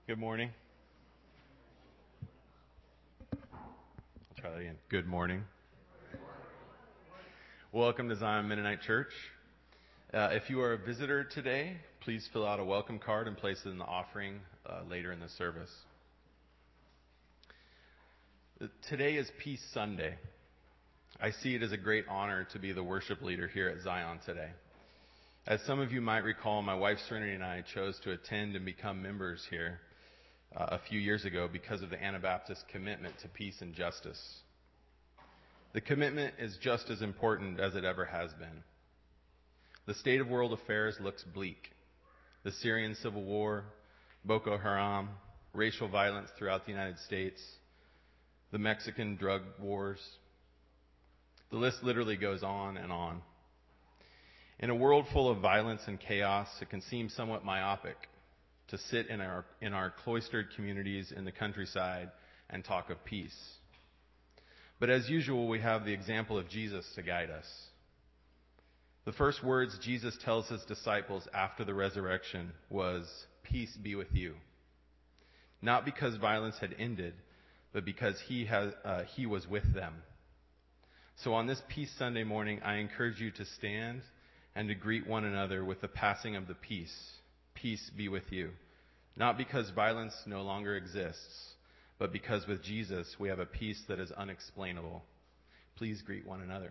Good morning. I'll try that again. Good morning. Welcome to Zion Mennonite Church. If you are a visitor today, please fill out a welcome card and place it in the offering later in the service. Today is Peace Sunday. I see it as a great honor to be the worship leader here at Zion today. As some of you might recall, my wife Serenity and I chose to attend and become members here a few years ago because of the Anabaptist commitment to peace and justice. The commitment is just as important as it ever has been. The state of world affairs looks bleak. The Syrian civil war, Boko Haram, racial violence throughout the United States, the Mexican drug wars. The list literally goes on and on. In a world full of violence and chaos, it can seem somewhat myopic to sit in our cloistered communities in the countryside and talk of peace. But as usual, we have the example of Jesus to guide us. The first words Jesus tells his disciples after the resurrection was, "Peace be with you." Not because violence had ended, but because he was with them. So on this Peace Sunday morning, I encourage you to stand and to greet one another with the passing of the peace. Peace be with you. Not because violence no longer exists, but because with Jesus we have a peace that is unexplainable. Please greet one another.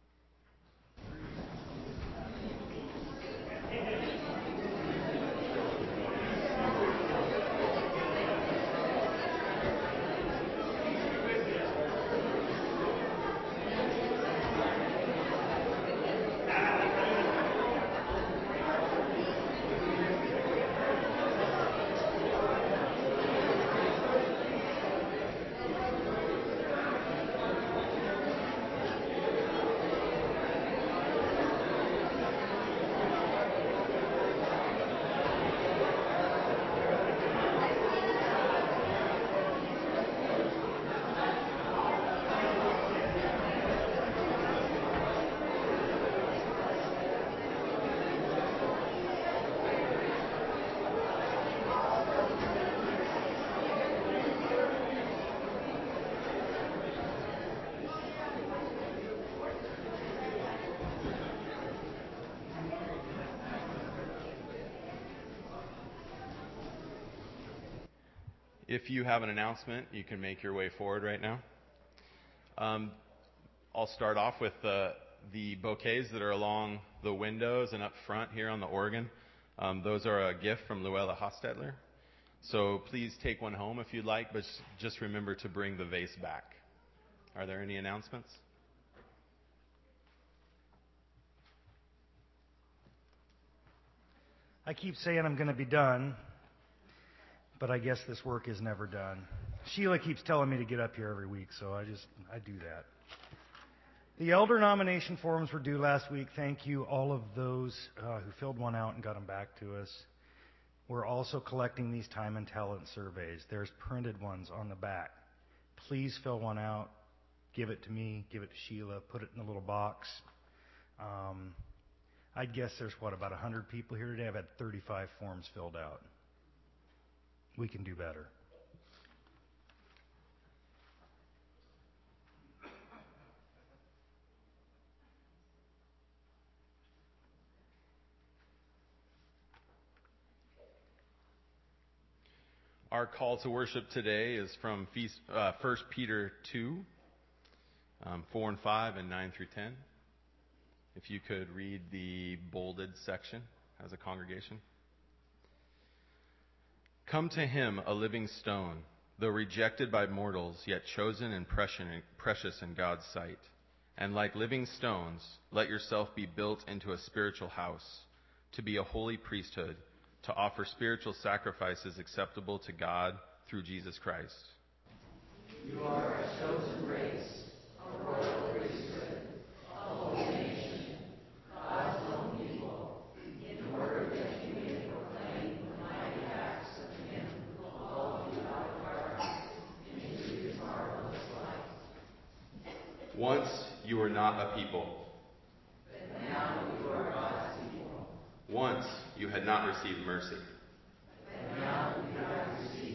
If you have an announcement, you can make your way forward right now. I'll start off with the bouquets that are along the windows and up front here on the organ. Those are a gift from Luella Hostetler. So please take one home if you'd like, but just remember to bring the vase back. Are there any announcements? I keep saying I'm going to be done, but I guess this work is never done. Sheila keeps telling me to get up here every week, so I do that. The elder nomination forms were due last week. Thank you, all of those who filled one out and got them back to us. We're also collecting these time and talent surveys. There's printed ones on the back. Please fill one out. Give it to me. Give it to Sheila. Put it in a little box. I'd guess there's, about 100 people here today. I've had 35 forms filled out. We can do better. Our call to worship today is from 1 Peter 2, 4 and 5, and 9 through 10. If you could read the bolded section as a congregation. Come to him, a living stone, though rejected by mortals, yet chosen and precious in God's sight. And like living stones, let yourself be built into a spiritual house, to be a holy priesthood, to offer spiritual sacrifices acceptable to God through Jesus Christ. You are a chosen race, a royal priesthood, a holy nation, God's own people, in order that you may proclaim the mighty acts of him who called you out of darkness into his marvelous light. Once you were not a people, but now you are God's people. Once you had not received mercy, but now you have received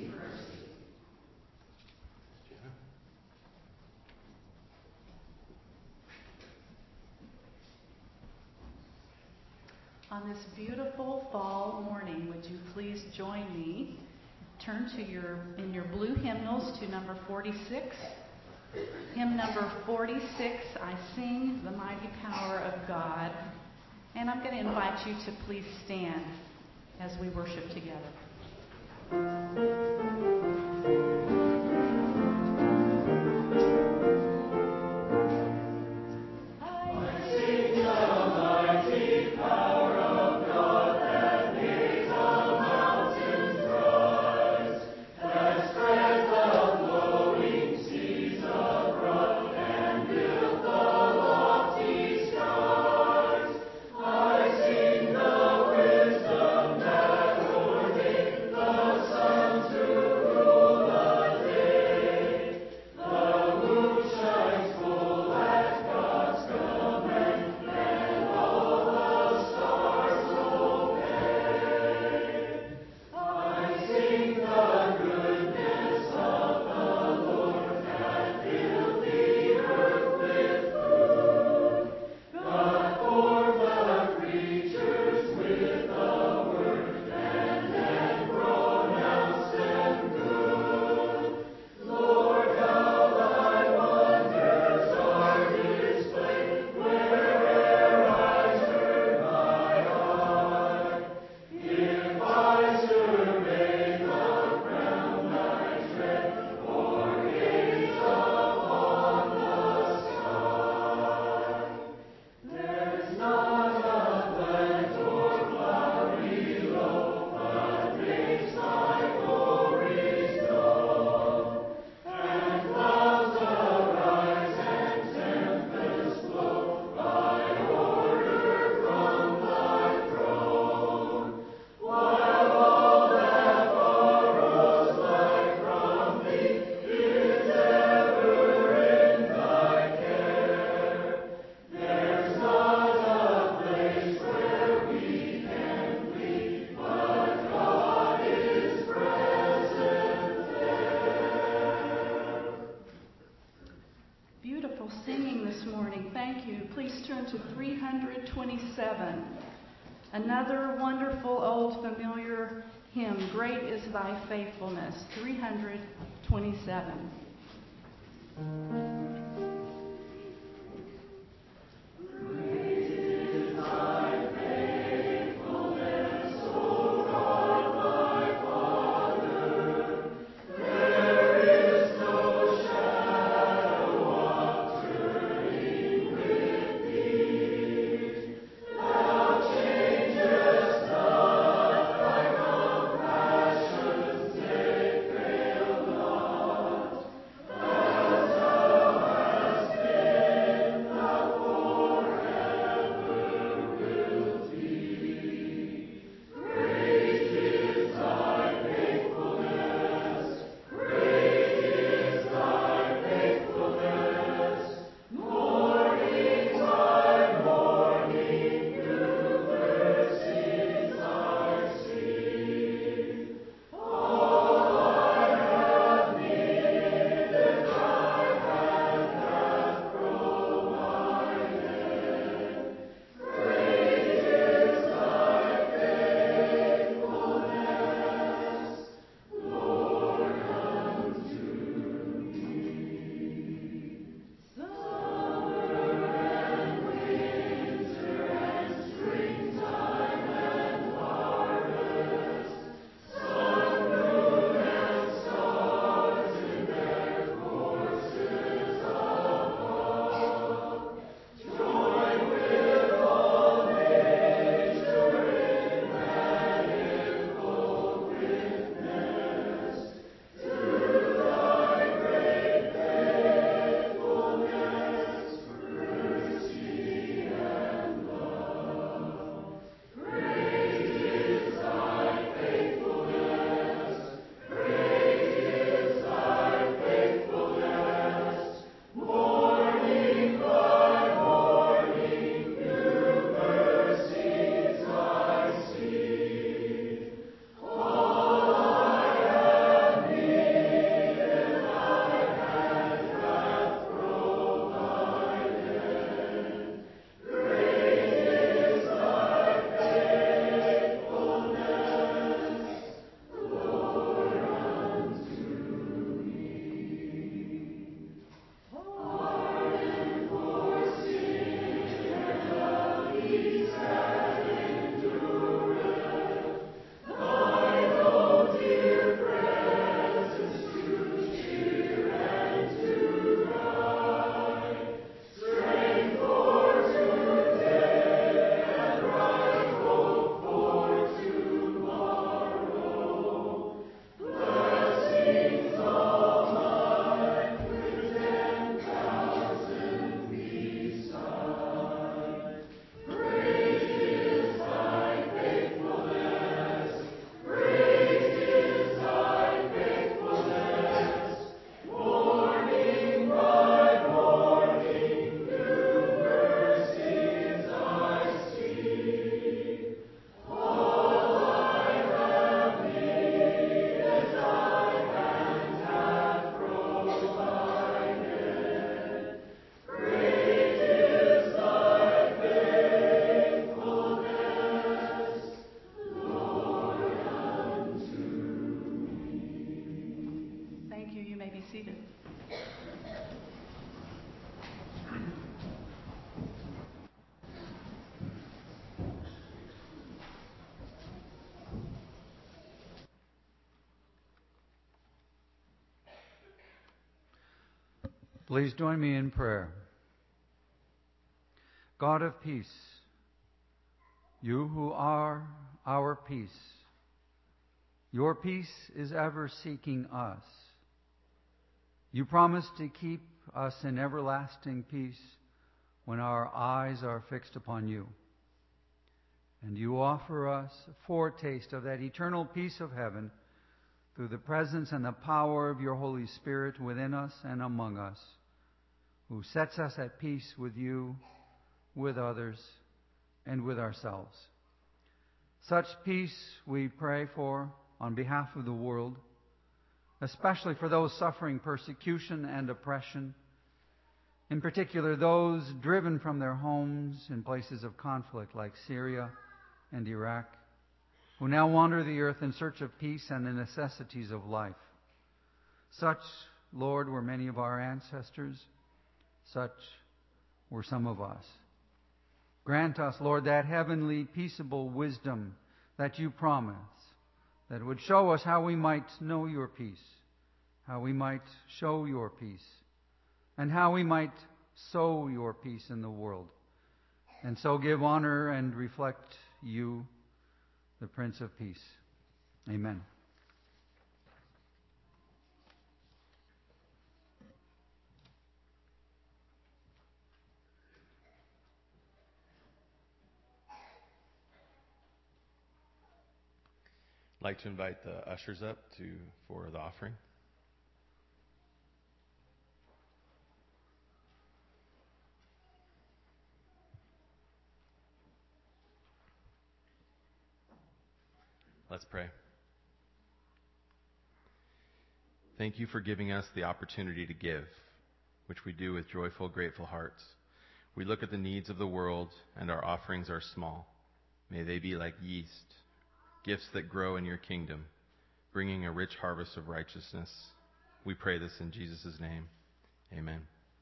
On this beautiful fall morning, would you please join me? Turn to in your blue hymnals to number 46. Hymn number 46, I Sing the Mighty Power of God. And I'm going to invite you to please stand as we worship together. To 327, another wonderful old familiar hymn, Great is Thy Faithfulness, 327. Please join me in prayer. God of peace, you who are our peace, your peace is ever seeking us. You promise to keep us in everlasting peace when our eyes are fixed upon you. And you offer us a foretaste of that eternal peace of heaven through the presence and the power of your Holy Spirit within us and among us, who sets us at peace with you, with others, and with ourselves. Such peace we pray for on behalf of the world, especially for those suffering persecution and oppression, in particular those driven from their homes in places of conflict like Syria and Iraq, who now wander the earth in search of peace and the necessities of life. Such, Lord, were many of our ancestors. Such were some of us. Grant us, Lord, that heavenly, peaceable wisdom that you promise, that would show us how we might know your peace, how we might show your peace, and how we might sow your peace in the world, and so give honor and reflect you, the Prince of Peace. Amen. I'd like to invite the ushers up for the offering. Let's pray. Thank you for giving us the opportunity to give, which we do with joyful, grateful hearts. We look at the needs of the world, and our offerings are small. May they be like yeast, gifts that grow in your kingdom, bringing a rich harvest of righteousness. We pray this in Jesus' name. Amen.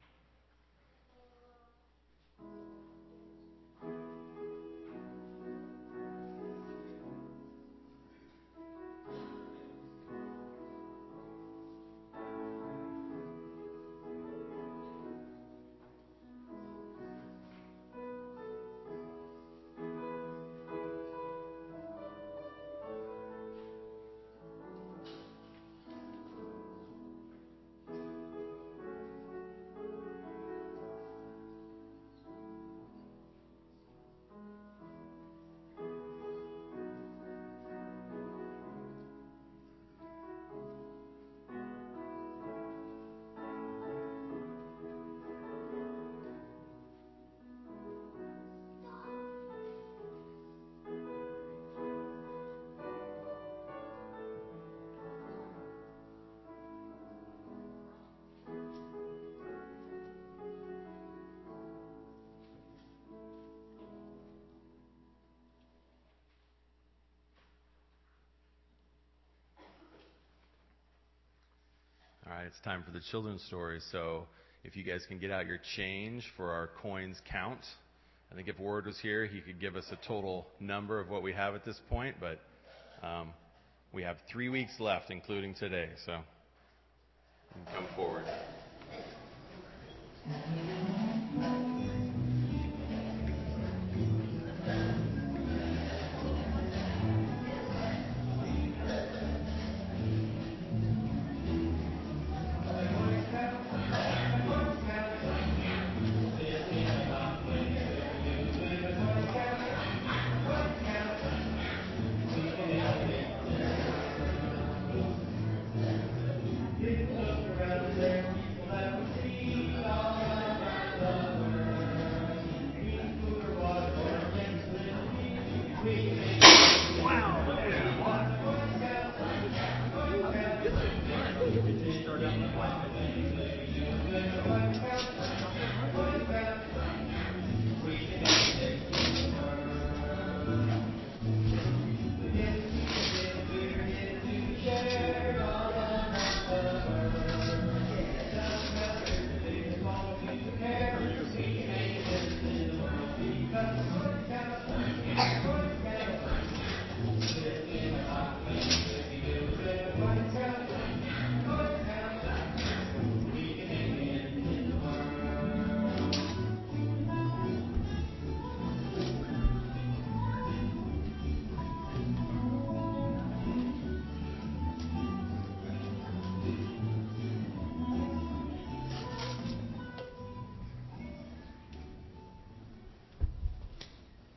All right, it's time for the children's story. So if you guys can get out your change for our coins count. I think if Ward was here, he could give us a total number of what we have at this point, but we have 3 weeks left, including today. So you can come forward.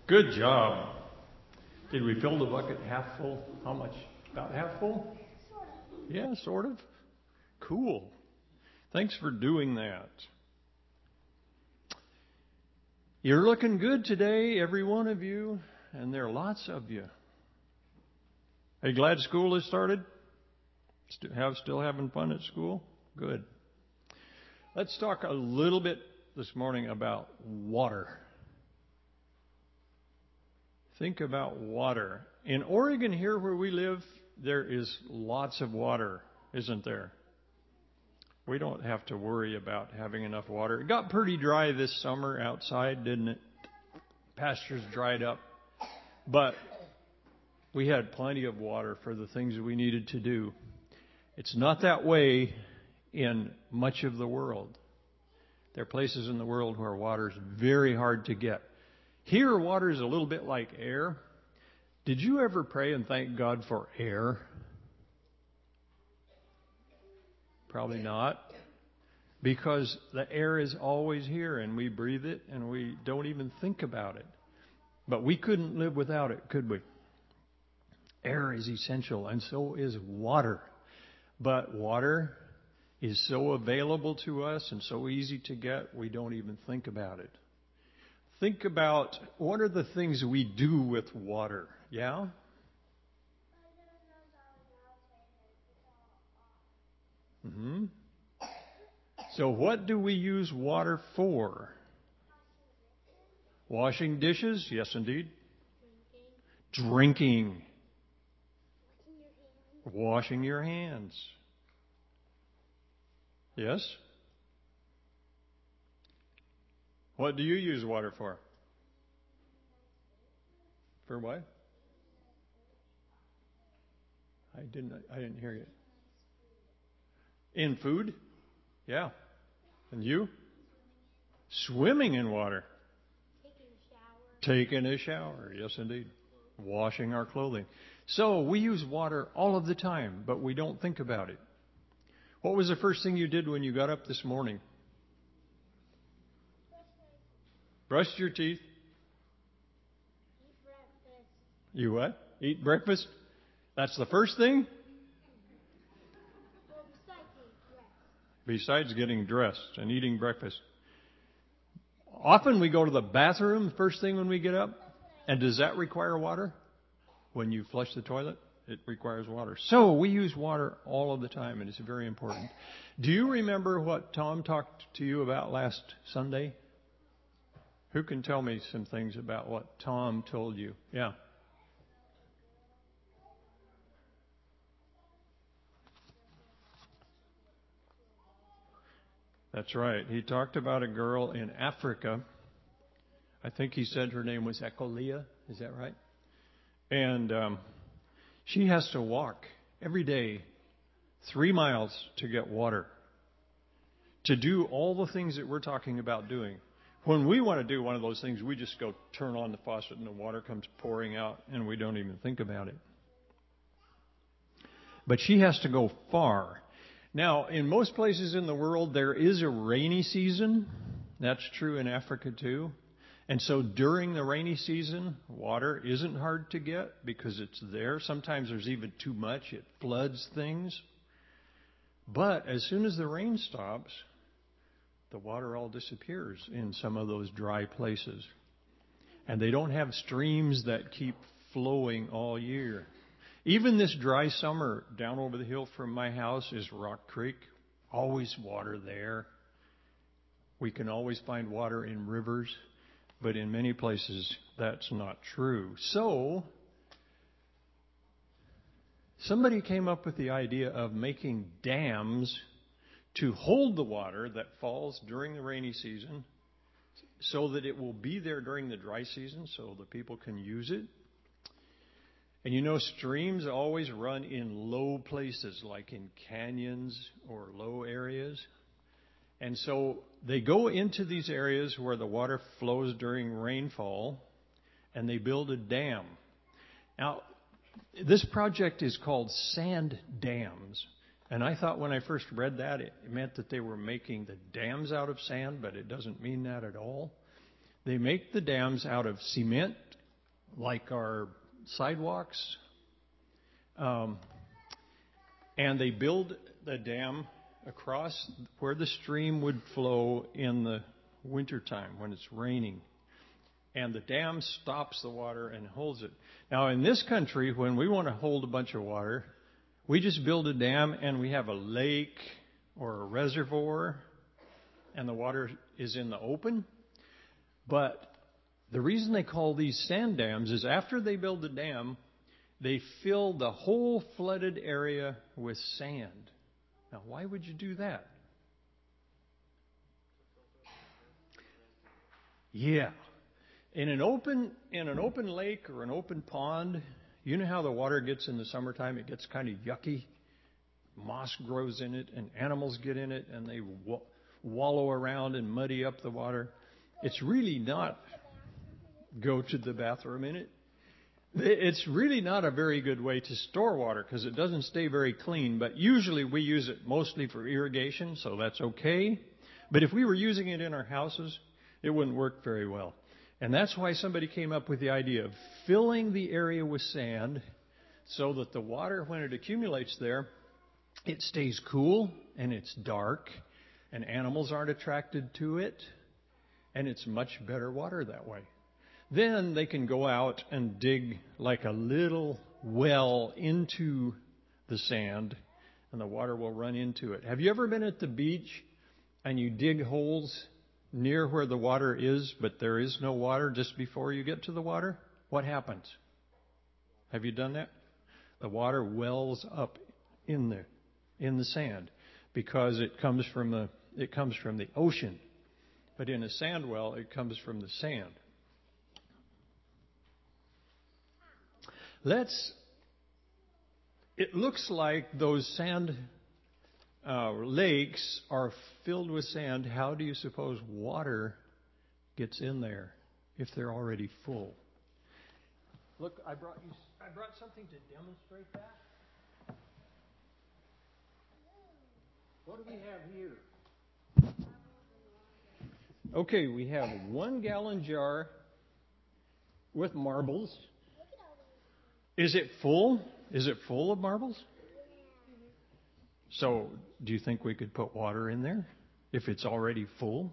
Good job. Did we fill the bucket half full? How much? About half full? Sort of. Yeah, sort of. Cool. Thanks for doing that. You're looking good today, every one of you, and there are lots of you. Are you glad school has started? Still having fun at school? Good. Let's talk a little bit this morning about water. Think about water. In Oregon, here where we live, there is lots of water, isn't there? We don't have to worry about having enough water. It got pretty dry this summer outside, didn't it? Pastures dried up. But we had plenty of water for the things we needed to do. It's not that way in much of the world. There are places in the world where water is very hard to get. Here, water is a little bit like air. Did you ever pray and thank God for air? Probably not. Because the air is always here and we breathe it and we don't even think about it. But we couldn't live without it, could we? Air is essential, and so is water. But water is so available to us and so easy to get, we don't even think about it. Think about what are the things we do with water, yeah? So what do we use water for? Washing dishes? Yes, indeed. Drinking. Washing your hands. Yes? What do you use water for? For what? I didn't hear you. In food? Yeah. And you? Swimming in water. Taking a shower. Yes, indeed. Washing our clothing. So we use water all of the time, but we don't think about it. What was the first thing you did when you got up this morning? Brushed your teeth. Eat breakfast. You what? Eat breakfast? That's the first thing? Well, besides getting dressed. Besides getting dressed and eating breakfast. Often we go to the bathroom first thing when we get up. And does that require water? When you flush the toilet, it requires water. So we use water all of the time, and it's very important. Do you remember what Tom talked to you about last Sunday? Who can tell me some things about what Tom told you? Yeah. That's right. He talked about a girl in Africa. I think he said her name was Ecolia. Is that right? And she has to walk every day 3 miles to get water. To do all the things that we're talking about doing. When we want to do one of those things, we just go turn on the faucet and the water comes pouring out and we don't even think about it. But she has to go far. Now, in most places in the world, there is a rainy season. That's true in Africa too. And so during the rainy season, water isn't hard to get because it's there. Sometimes there's even too much. It floods things. But as soon as the rain stops, the water all disappears in some of those dry places. And they don't have streams that keep flowing all year. Even this dry summer, down over the hill from my house is Rock Creek. Always water there. We can always find water in rivers, but in many places that's not true. So, somebody came up with the idea of making dams to hold the water that falls during the rainy season so that it will be there during the dry season so the people can use it. And you know, streams always run in low places, like in canyons or low areas. And so they go into these areas where the water flows during rainfall, and they build a dam. Now, this project is called sand dams. And I thought when I first read that, it meant that they were making the dams out of sand, but it doesn't mean that at all. They make the dams out of cement, like our sidewalks. And they build the dam across where the stream would flow in the wintertime when it's raining. And the dam stops the water and holds it. Now, in this country, when we want to hold a bunch of water, we just build a dam and we have a lake or a reservoir, and the water is in the open. But the reason they call these sand dams is after they build the dam, they fill the whole flooded area with sand. Now, why would you do that? Yeah. In an open lake or an open pond, you know how the water gets in the summertime? It gets kind of yucky. Moss grows in it, and animals get in it, and they wallow around and muddy up the water. It's really not go to the bathroom in it. It's really not a very good way to store water because it doesn't stay very clean. But usually we use it mostly for irrigation, so that's okay. But if we were using it in our houses, it wouldn't work very well. And that's why somebody came up with the idea of filling the area with sand so that the water, when it accumulates there, it stays cool and it's dark and animals aren't attracted to it, and it's much better water that way. Then they can go out and dig like a little well into the sand, and the water will run into it. Have you ever been at the beach and you dig holes near where the water is, but there is no water just before you get to the water? What happens? Have you done that? The water wells up in the sand because it comes from the ocean. But in a sand well, it comes from the sand. It looks like those sand lakes are filled with sand. How do you suppose water gets in there if they're already full? Look, I brought something to demonstrate that. What do we have here? Okay, we have a 1 gallon jar with marbles. Is it full? Is it full of marbles? So, do you think we could put water in there if it's already full?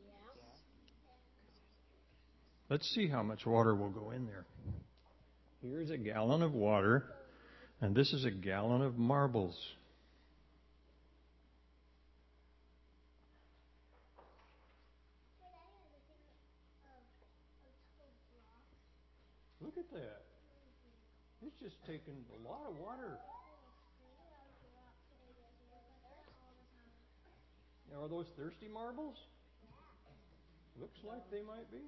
Let's see how much water will go in there. Here's a gallon of water, and this is a gallon of marbles. Look at that. It's just taken a lot of water. Are those thirsty marbles? Looks like they might be.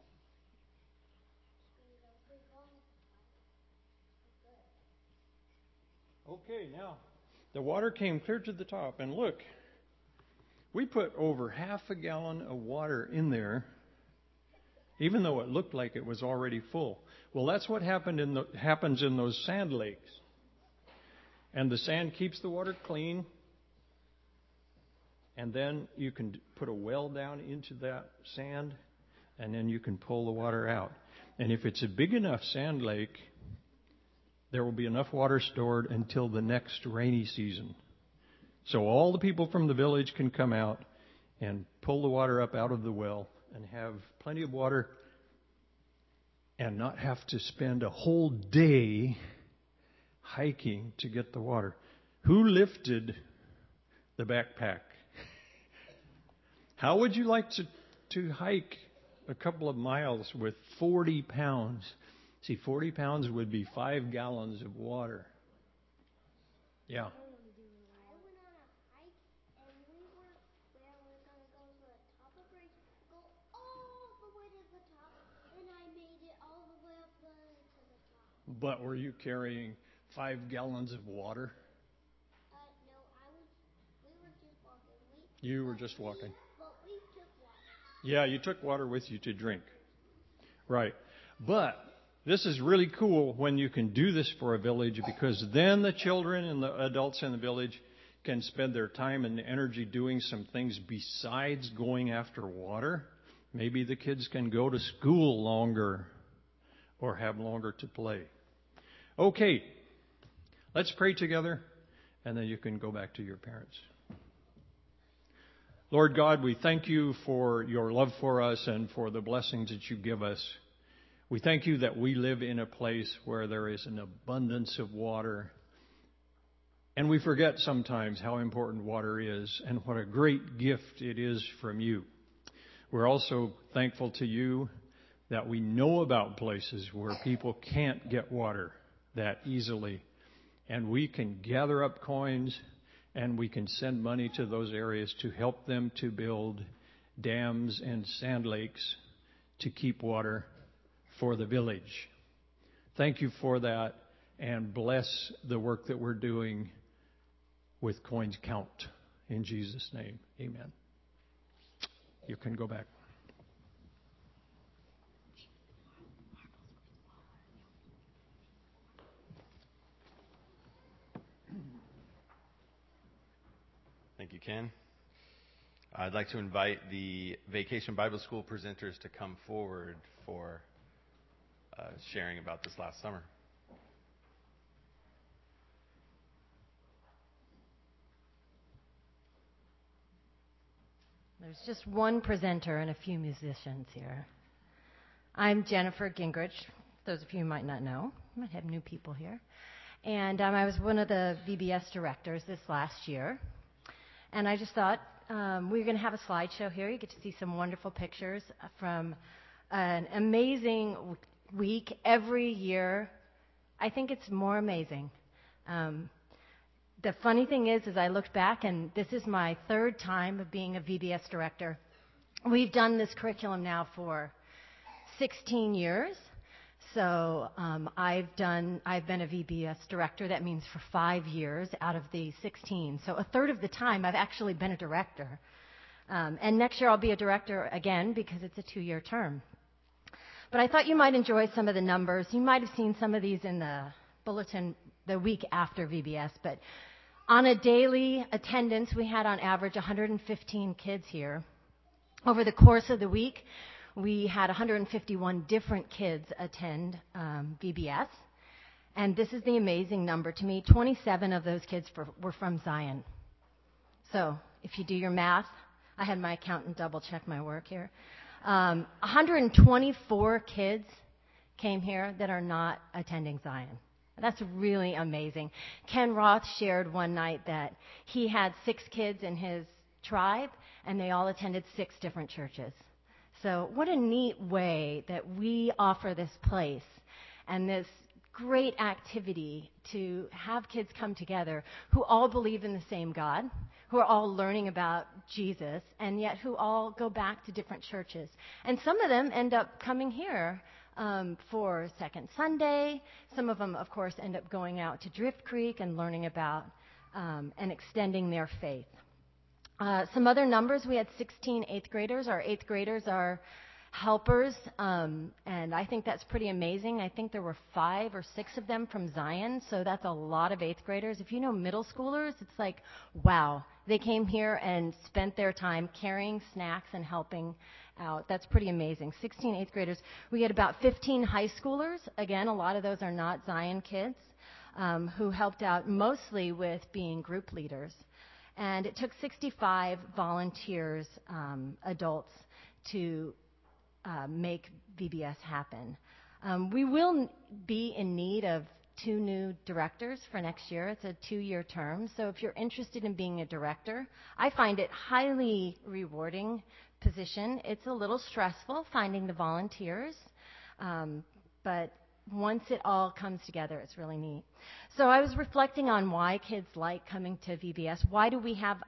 Okay, now the water came clear to the top, and look, we put over half a gallon of water in there, even though it looked like it was already full. Well, that's what happens in those sand lakes. And the sand keeps the water clean, and then you can put a well down into that sand, and then you can pull the water out. And if it's a big enough sand lake, there will be enough water stored until the next rainy season. So all the people from the village can come out and pull the water up out of the well and have plenty of water and not have to spend a whole day hiking to get the water. Who lifted the backpack? How would you like to hike a couple of miles with 40 pounds? See, 40 pounds would be 5 gallons of water. Yeah. I went on a hike, and we were going to go to the top of the ridge, go all the way to the top, and I made it all the way up to the top. But were you carrying 5 gallons of water? No, we were just walking. You were just walking. But we took water. Yeah, you took water with you to drink. Right. But this is really cool when you can do this for a village, because then the children and the adults in the village can spend their time and energy doing some things besides going after water. Maybe the kids can go to school longer, or have longer to play. Okay, let's pray together, and then you can go back to your parents. Lord God, we thank you for your love for us and for the blessings that you give us. We thank you that we live in a place where there is an abundance of water. And we forget sometimes how important water is and what a great gift it is from you. We're also thankful to you that we know about places where people can't get water that easily. And we can gather up coins and we can send money to those areas to help them to build dams and sand lakes to keep water for the village. Thank you for that, and bless the work that we're doing with Coins Count. In Jesus' name, amen. You can go back. Thank you, Ken. I'd like to invite the Vacation Bible School presenters to come forward for sharing about this last summer. There's just one presenter and a few musicians here. I'm Jennifer Gingrich. Those of you who might not know, I might have new people here. And I was one of the VBS directors this last year. And I just thought we were going to have a slideshow here. You get to see some wonderful pictures from an amazing week every year. I think it's more amazing. The funny thing is I looked back, and this is my third time of being a VBS director. We've done this curriculum now for 16 years. So I've been a VBS director. That means for 5 years out of the 16. So a third of the time I've actually been a director. And next year I'll be a director again because it's a 2-year term. But I thought you might enjoy some of the numbers. You might have seen some of these in the bulletin the week after VBS. But on a daily attendance, we had on average 115 kids here. Over the course of the week, we had 151 different kids attend VBS. And this is the amazing number to me. 27 of those kids were from Zion. So if you do your math, I had my accountant double check my work here. 124 kids came here that are not attending Zion. That's really amazing. Ken Roth shared one night that he had 6 kids in his tribe, and they all attended 6 different churches. So what a neat way that we offer this place and this great activity to have kids come together who all believe in the same God, who are all learning about Jesus, and yet who all go back to different churches. And some of them end up coming here for Second Sunday. Some of them, of course, end up going out to Drift Creek and learning about and extending their faith. Some other numbers, we had 16 8th graders. Our 8th graders are helpers, and I think that's pretty amazing. I think there were 5 or 6 of them from Zion, so that's a lot of 8th graders. If you know middle schoolers, it's like, wow. They came here and spent their time carrying snacks and helping out. That's pretty amazing. 16 8th graders. We had about 15 high schoolers. Again, a lot of those are not Zion kids who helped out mostly with being group leaders. And it took 65 volunteers, adults, to make VBS happen. We will be in need of 2 new directors for next year. It's a 2-year term. So if you're interested in being a director, I find it highly rewarding position. It's a little stressful finding the volunteers, but once it all comes together, it's really neat. So I was reflecting on why kids like coming to VBS. Why do we have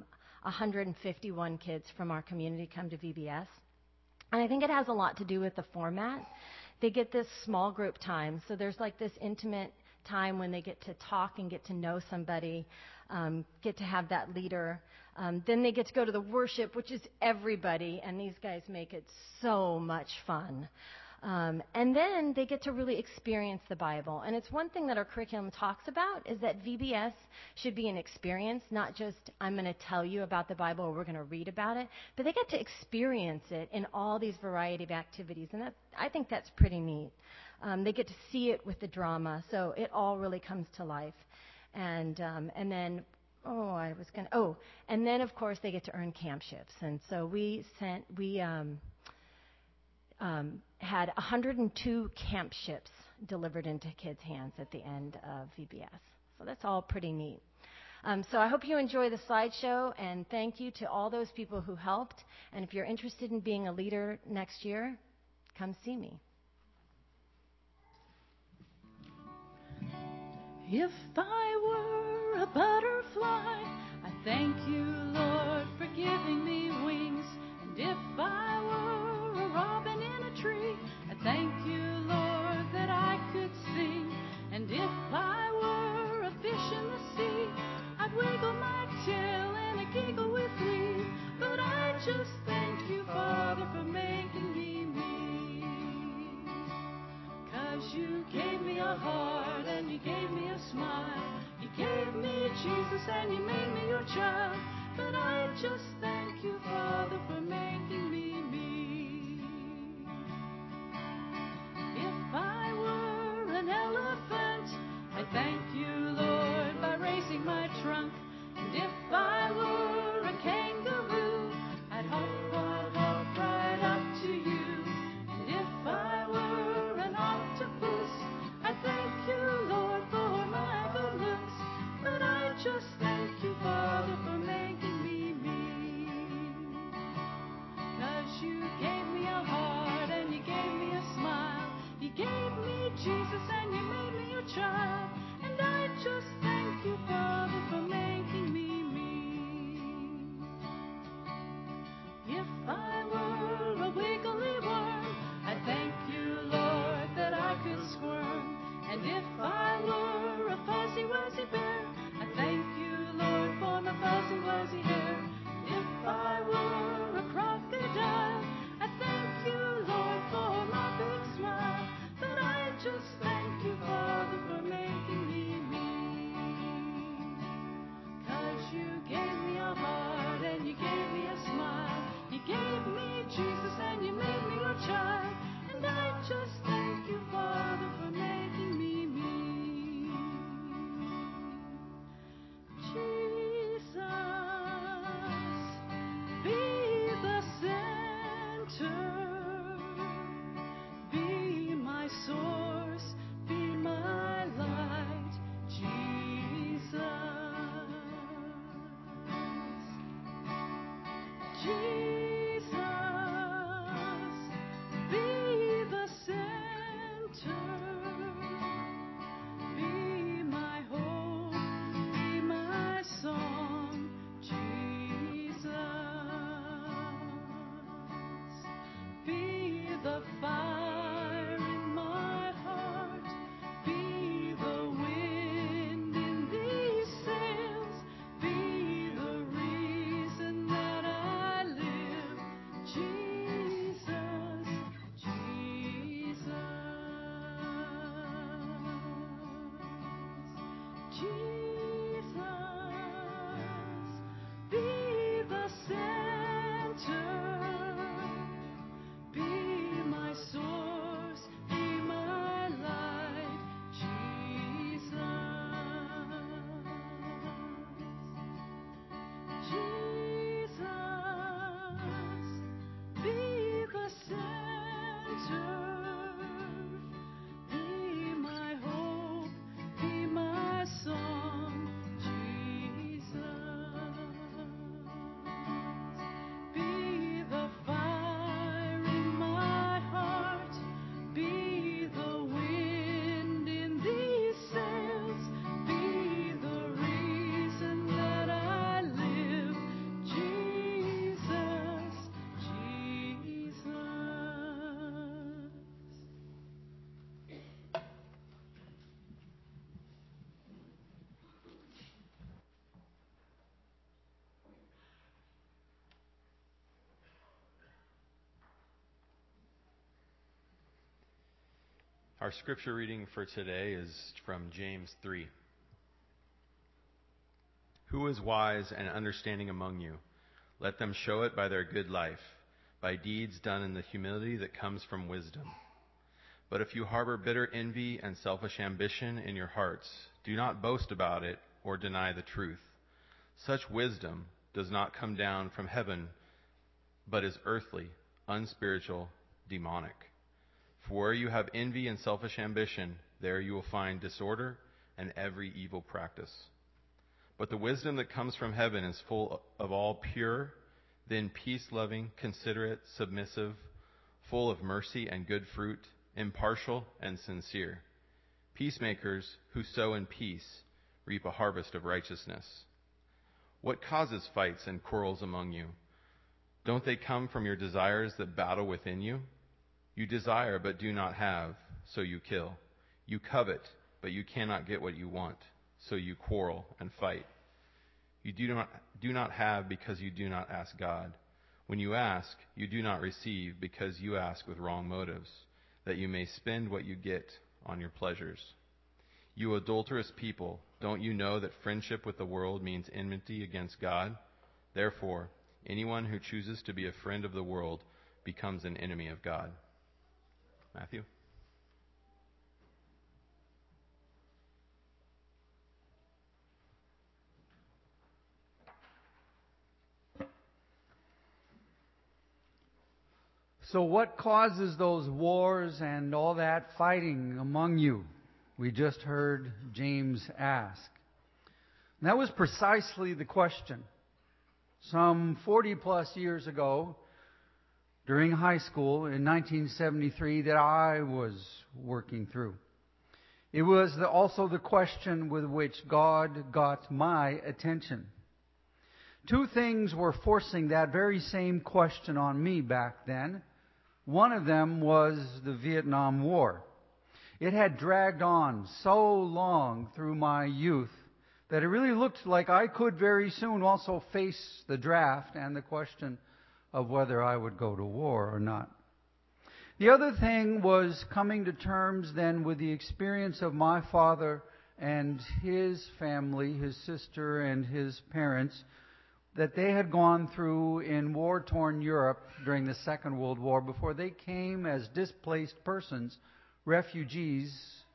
151 kids from our community come to VBS? And I think it has a lot to do with the format. They get this small group time. So there's like this intimate time when they get to talk and get to know somebody, get to have that leader. Then they get to go to the worship, which is everybody, and these guys make it so much fun. And then they get to really experience the Bible. And it's one thing that our curriculum talks about is that VBS should be an experience, not just I'm going to tell you about the Bible or we're going to read about it, but they get to experience it in all these variety of activities. And I think that's pretty neat. They get to see it with the drama, so it all really comes to life. And then, and then of course they get to earn camp shifts. And so we had 102 camp ships delivered into kids' hands at the end of VBS. So that's all pretty neat. So I hope you enjoy the slideshow, and thank you to all those people who helped. And if you're interested in being a leader next year, come see me. If I were a butterfly, I thank you, Lord, for giving me wings. And if I were a robin in a tree, I thank you, Lord, that I could sing. And if I were a fish in the sea, I'd wiggle my tail and a giggle with glee. But I just thank you, Father, for making me me. 'Cause you gave me a heart and you gave me a smile. You gave me Jesus and you made me your child. But I just thank you, Father, for making me me. If I were an elephant, I thank you, Lord, by raising my trunk. And if I were a kangaroo, I'd hop right up to you. And if I were an octopus, I thank you, Lord, for my good looks. But I just thank you, Father, for making me me. 'Cause you gave me a heart and you gave me a smile. You gave me Jesus and you made me your child. And I just thank you, Father, for making me me. If I were a wiggly worm, I thank you, Lord, that I could squirm. And if I were a fuzzy wuzzy bear, I thank you, Lord, for my fuzzy wuzzy hair. If I were a crocodile, I thank you, Lord, for my big smile. But I just thank you, Father, for making me me. 'Cause you gave me a heart and you gave me a smile. You gave me Jesus and you made me your child. And I just thank you, Father, for making me me. Jesus, be the center, be my source, be my light, Jesus. Jesus, be the center, be my hope, be my song, Jesus. Be the fire in my heart, be the wind in these sails, be the reason that I live, Jesus, Jesus, Jesus, be the center, be my source, be my light, Jesus. Jesus, be the center, be my hope, be my song, Jesus. Be the fire in my heart, be the wind in these sails, be the reason that I live, Jesus, Jesus. Our scripture reading for today is from James 3. Who is wise and understanding among you? Let them show it by their good life, by deeds done in the humility that comes from wisdom. But if you harbor bitter envy and selfish ambition in your hearts, do not boast about it or deny the truth. Such wisdom does not come down from heaven, but is earthly, unspiritual, demonic. For where you have envy and selfish ambition, there you will find disorder and every evil practice. But the wisdom that comes from heaven is full of all pure, then peace-loving, considerate, submissive, full of mercy and good fruit, impartial and sincere. Peacemakers who sow in peace reap a harvest of righteousness. What causes fights and quarrels among you? Don't they come from your desires that battle within you? You desire but do not have, so you kill. You covet, but you cannot get what you want, so you quarrel and fight. You do not have because you do not ask God. When you ask, you do not receive because you ask with wrong motives, that you may spend what you get on your pleasures. You adulterous people, don't you know that friendship with the world means enmity against God? Therefore, anyone who chooses to be a friend of the world becomes an enemy of God. Matthew? So what causes those wars and all that fighting among you? We just heard James ask. And that was precisely the question. Some 40 plus years ago, during high school in 1973, that I was working through. It was also the question with which God got my attention. Two things were forcing that very same question on me back then. One of them was the Vietnam War. It had dragged on so long through my youth that it really looked like I could very soon also face the draft and the question of whether I would go to war or not. The other thing was coming to terms then with the experience of my father and his family, his sister and his parents, that they had gone through in war-torn Europe during the Second World War before they came as displaced persons, refugees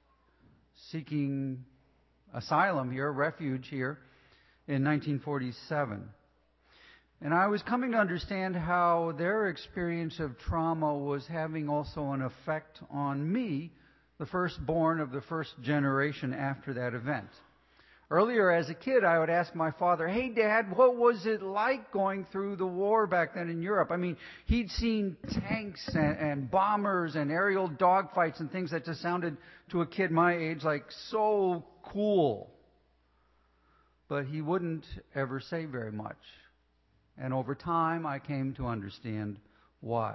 seeking asylum here, refuge here, in 1947. And I was coming to understand how their experience of trauma was having also an effect on me, the firstborn of the first generation after that event. Earlier as a kid, I would ask my father, "Hey, Dad, what was it like going through the war back then in Europe?" I mean, he'd seen tanks and bombers and aerial dogfights and things that just sounded to a kid my age like so cool. But he wouldn't ever say very much. And over time, I came to understand why.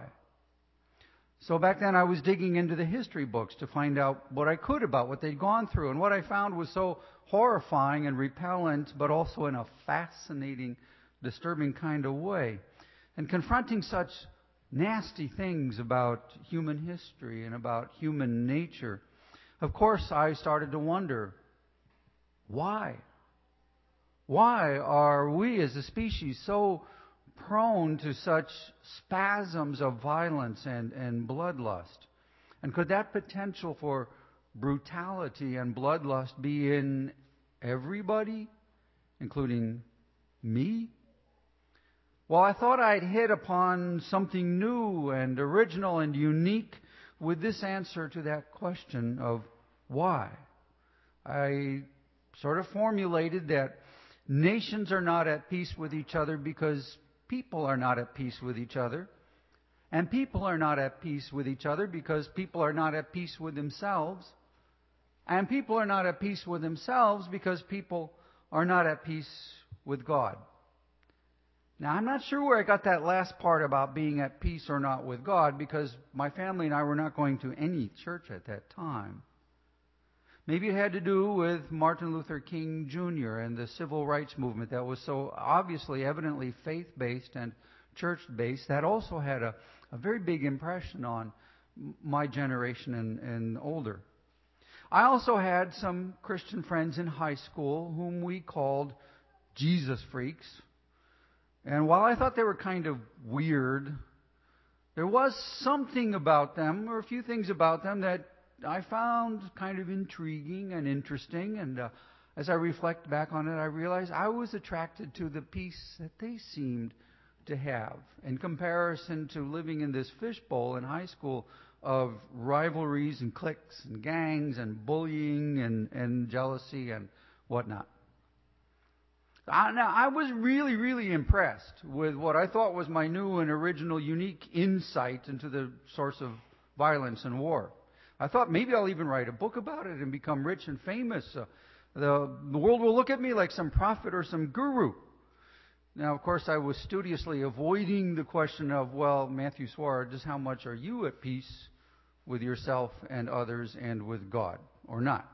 So back then, I was digging into the history books to find out what I could about what they'd gone through. And what I found was so horrifying and repellent, but also in a fascinating, disturbing kind of way. And confronting such nasty things about human history and about human nature, of course, I started to wonder, why? Why are we as a species so prone to such spasms of violence and bloodlust? And could that potential for brutality and bloodlust be in everybody, including me? Well, I thought I'd hit upon something new and original and unique with this answer to that question of why. I sort of formulated that nations are not at peace with each other because people are not at peace with each other. And people are not at peace with each other because people are not at peace with themselves. And people are not at peace with themselves because people are not at peace with God. Now, I'm not sure where I got that last part about being at peace or not with God, because my family and I were not going to any church at that time. Maybe it had to do with Martin Luther King Jr. and the civil rights movement that was so obviously, evidently faith-based and church-based. That also had a very big impression on my generation and older. I also had some Christian friends in high school whom we called Jesus freaks. And while I thought they were kind of weird, there was something about them, or a few things about them, that I found kind of intriguing and interesting. And as I reflect back on it, I realized I was attracted to the peace that they seemed to have in comparison to living in this fishbowl in high school of rivalries and cliques and gangs and bullying and jealousy and whatnot. Now, I was really, really impressed with what I thought was my new and original unique insight into the source of violence and war. I thought maybe I'll even write a book about it and become rich and famous. The world will look at me like some prophet or some guru. Now, of course, I was studiously avoiding the question of, well, Matthew Swar, just how much are you at peace with yourself and others and with God, or not?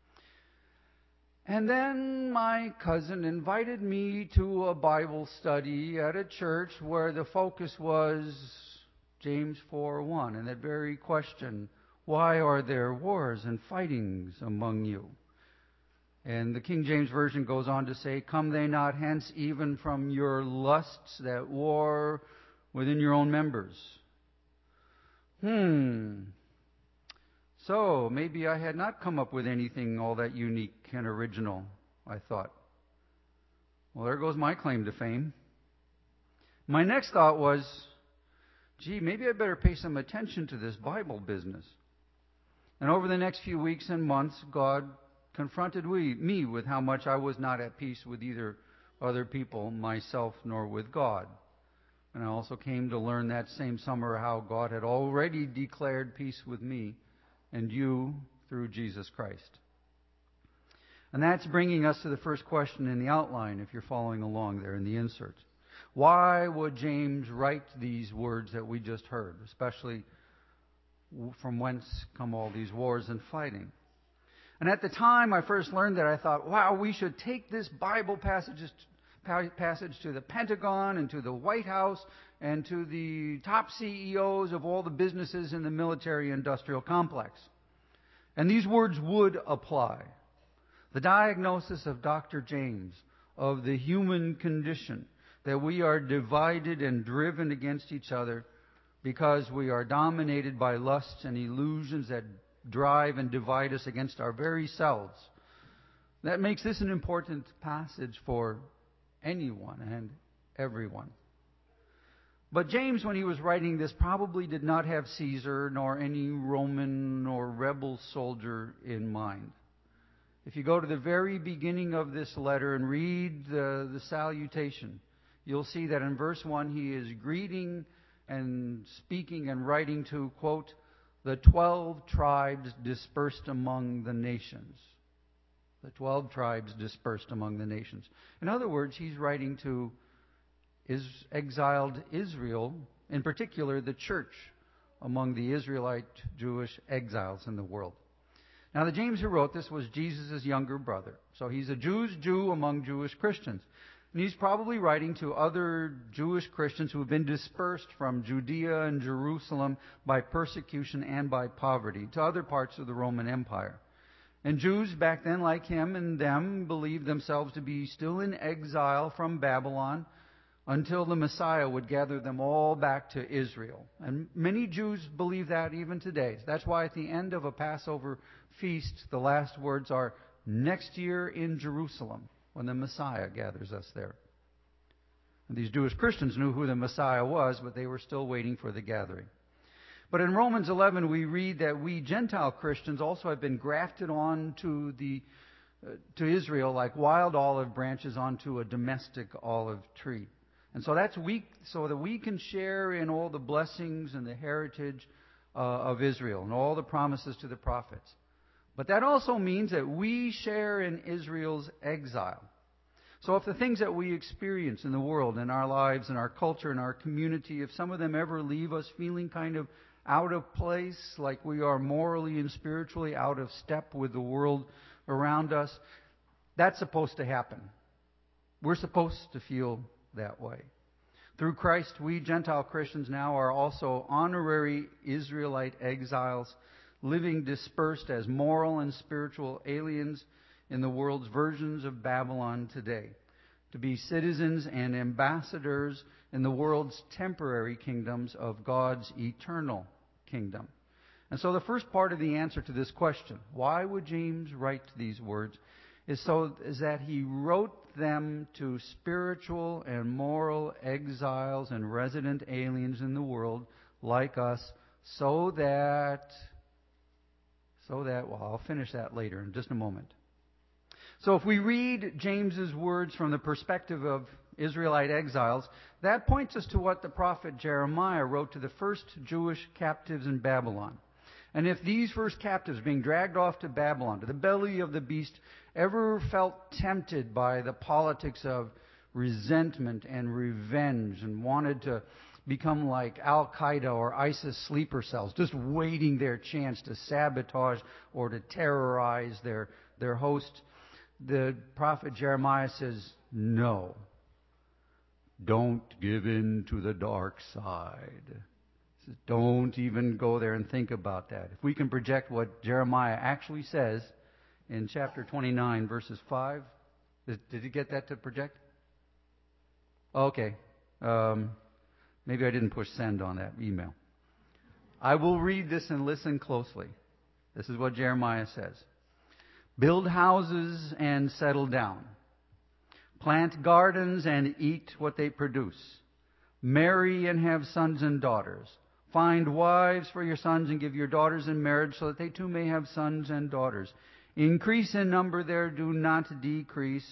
And then my cousin invited me to a Bible study at a church where the focus was James 4:1, and that very question, why are there wars and fightings among you? And the King James Version goes on to say, come they not hence even from your lusts that war within your own members? So, maybe I had not come up with anything all that unique and original, I thought. Well, there goes my claim to fame. My next thought was, gee, maybe I better pay some attention to this Bible business. And over the next few weeks and months, God confronted me with how much I was not at peace with either other people, myself, nor with God. And I also came to learn that same summer how God had already declared peace with me and you through Jesus Christ. And that's bringing us to the first question in the outline, if you're following along there in the insert. Why would James write these words that we just heard, especially from whence come all these wars and fighting? And at the time I first learned that, I thought, wow, we should take this Bible passage to the Pentagon and to the White House and to the top CEOs of all the businesses in the military-industrial complex. And these words would apply. The diagnosis of Dr. James of the human condition, that we are divided and driven against each other because we are dominated by lusts and illusions that drive and divide us against our very selves. That makes this an important passage for anyone and everyone. But James, when he was writing this, probably did not have Caesar nor any Roman or rebel soldier in mind. If you go to the very beginning of this letter and read the salutation, you'll see that in verse 1 he is greeting and speaking and writing to, quote, the 12 tribes dispersed among the nations. The 12 tribes dispersed among the nations. In other words, he's writing to exiled Israel, in particular the church among the Israelite Jewish exiles in the world. Now, the James who wrote this was Jesus' younger brother. So he's a Jew's Jew among Jewish Christians. And he's probably writing to other Jewish Christians who have been dispersed from Judea and Jerusalem by persecution and by poverty to other parts of the Roman Empire. And Jews back then, like him and them, believed themselves to be still in exile from Babylon until the Messiah would gather them all back to Israel. And many Jews believe that even today. That's why at the end of a Passover feast, the last words are, next year in Jerusalem, when the Messiah gathers us there. And these Jewish Christians knew who the Messiah was, but they were still waiting for the gathering. But in Romans 11, we read that we Gentile Christians also have been grafted on to Israel like wild olive branches onto a domestic olive tree. And so so that we can share in all the blessings and the heritage of Israel and all the promises to the prophets. But that also means that we share in Israel's exile. So if the things that we experience in the world, in our lives, in our culture, in our community, if some of them ever leave us feeling kind of out of place, like we are morally and spiritually out of step with the world around us, that's supposed to happen. We're supposed to feel that way. Through Christ, we Gentile Christians now are also honorary Israelite exiles, living dispersed as moral and spiritual aliens in the world's versions of Babylon today. to be citizens and ambassadors in the world's temporary kingdoms of God's eternal kingdom. And so the first part of the answer to this question, why would James write these words, is that he wrote them to spiritual and moral exiles and resident aliens in the world like us, so that, well, I'll finish that later in just a moment. So if we read James's words from the perspective of Israelite exiles, that points us to what the prophet Jeremiah wrote to the first Jewish captives in Babylon. And if these first captives being dragged off to Babylon, to the belly of the beast, ever felt tempted by the politics of resentment and revenge and wanted to become like Al-Qaeda or ISIS sleeper cells, just waiting their chance to sabotage or to terrorize their host, the prophet Jeremiah says, no, don't give in to the dark side. He says, don't even go there and think about that. If we can project what Jeremiah actually says in chapter 29, verses 5. Did you get that to project? Okay. Maybe I didn't push send on that email. I will read this and listen closely. This is what Jeremiah says. Build houses and settle down. Plant gardens and eat what they produce. Marry and have sons and daughters. Find wives for your sons and give your daughters in marriage so that they too may have sons and daughters. Increase in number there, do not decrease.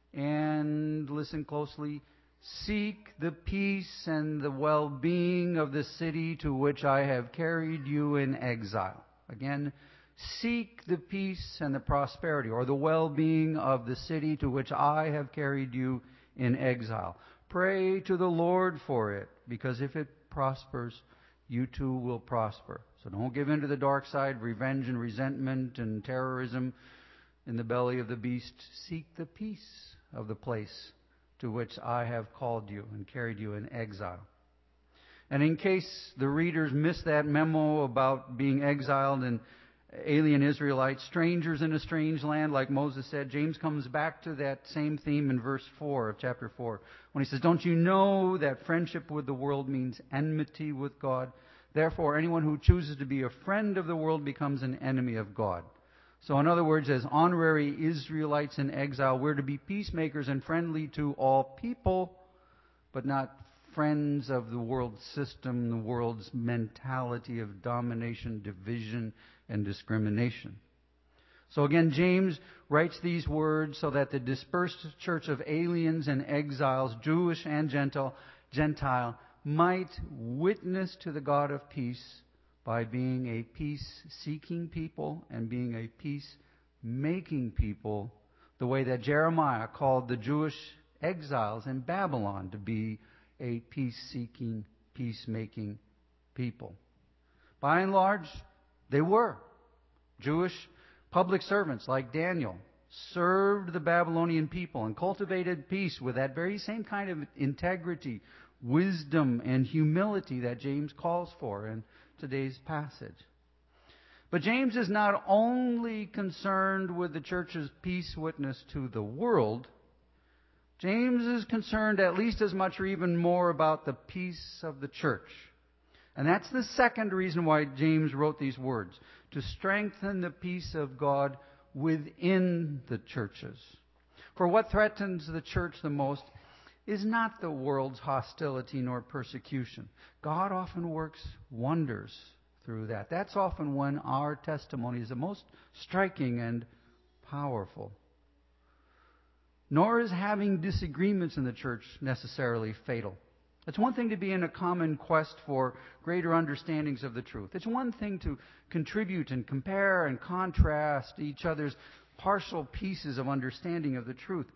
And listen closely. Seek the peace and the well-being of the city to which I have carried you in exile. Again, seek the peace and the prosperity or the well-being of the city to which I have carried you in exile. Pray to the Lord for it, because if it prospers, you too will prosper. So don't give in to the dark side, revenge and resentment and terrorism in the belly of the beast. Seek the peace of the place to which I have called you and carried you in exile. And in case the readers missed that memo about being exiled and alien Israelites, strangers in a strange land, like Moses said, James comes back to that same theme in verse 4 of chapter 4, when he says, don't you know that friendship with the world means enmity with God? Therefore, anyone who chooses to be a friend of the world becomes an enemy of God. So in other words, as honorary Israelites in exile, we're to be peacemakers and friendly to all people, but not friends of the world system, the world's mentality of domination, division, and discrimination. So again, James writes these words so that the dispersed church of aliens and exiles, Jewish and Gentile, might witness to the God of peace by being a peace-seeking people and being a peace-making people, the way that Jeremiah called the Jewish exiles in Babylon to be a peace-seeking, peace-making people. By and large, they were. Jewish public servants like Daniel served the Babylonian people and cultivated peace with that very same kind of integrity, wisdom, and humility that James calls for in today's passage. But James is not only concerned with the church's peace witness to the world. James is concerned at least as much or even more about the peace of the church. And that's the second reason why James wrote these words, to strengthen the peace of God within the churches. For what threatens the church the most is not the world's hostility nor persecution. God often works wonders through that. That's often when our testimony is the most striking and powerful. Nor is having disagreements in the church necessarily fatal. It's one thing to be in a common quest for greater understandings of the truth. It's one thing to contribute and compare and contrast each other's partial pieces of understanding of the truth.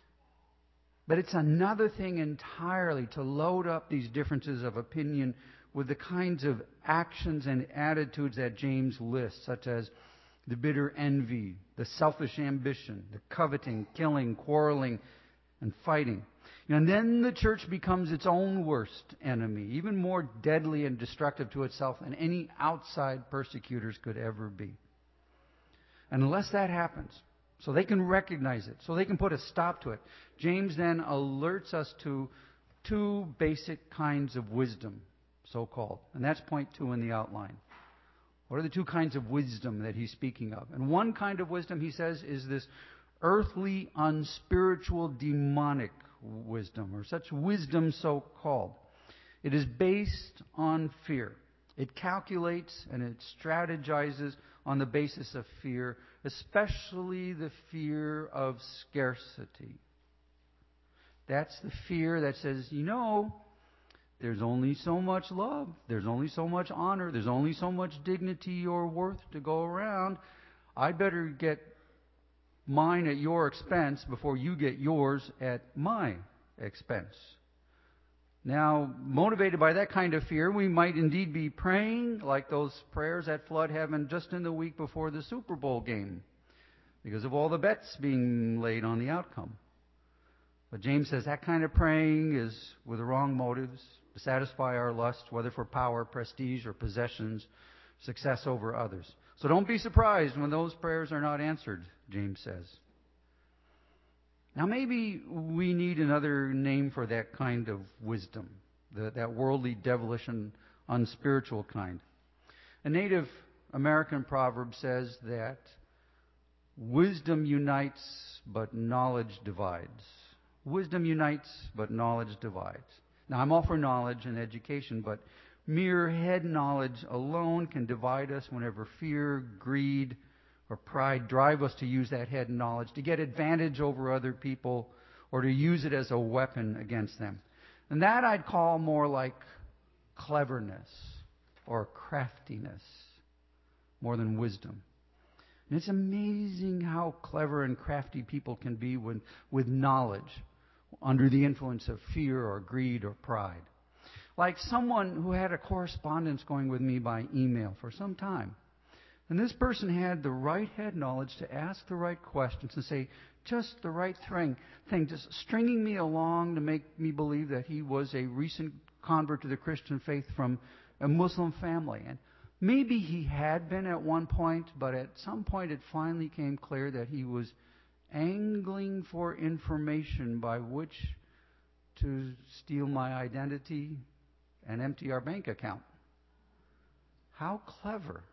But it's another thing entirely to load up these differences of opinion with the kinds of actions and attitudes that James lists, such as the bitter envy, the selfish ambition, the coveting, killing, quarreling, and fighting. And then the church becomes its own worst enemy, even more deadly and destructive to itself than any outside persecutors could ever be. And unless that happens, so they can recognize it, so they can put a stop to it. James then alerts us to two basic kinds of wisdom, so-called. And that's point 2 in the outline. What are the two kinds of wisdom that he's speaking of? And one kind of wisdom, he says, is this earthly, unspiritual, demonic wisdom, or such wisdom so-called. It is based on fear. It calculates and it strategizes on the basis of fear, especially the fear of scarcity. That's the fear that says, there's only so much love, there's only so much honor, there's only so much dignity or worth to go around. I better get mine at your expense before you get yours at my expense. Now, motivated by that kind of fear, we might indeed be praying like those prayers at Flood Heaven just in the week before the Super Bowl game, because of all the bets being laid on the outcome. But James says that kind of praying is with the wrong motives, to satisfy our lust, whether for power, prestige, or possessions, success over others. So don't be surprised when those prayers are not answered, James says. Now maybe we need another name for that kind of wisdom, that worldly, devilish, and unspiritual kind. A Native American proverb says that wisdom unites, but knowledge divides. Wisdom unites, but knowledge divides. Now, I'm all for knowledge and education, but mere head knowledge alone can divide us whenever fear, greed, or pride drive us to use that head knowledge to get advantage over other people or to use it as a weapon against them. And that I'd call more like cleverness or craftiness more than wisdom. And it's amazing how clever and crafty people can be with knowledge under the influence of fear or greed or pride. Like someone who had a correspondence going with me by email for some time. And this person had the right head knowledge to ask the right questions and say just the right thing, just stringing me along to make me believe that he was a recent convert to the Christian faith from a Muslim family. And maybe he had been at one point, but at some point it finally came clear that he was angling for information by which to steal my identity and empty our bank account. How clever.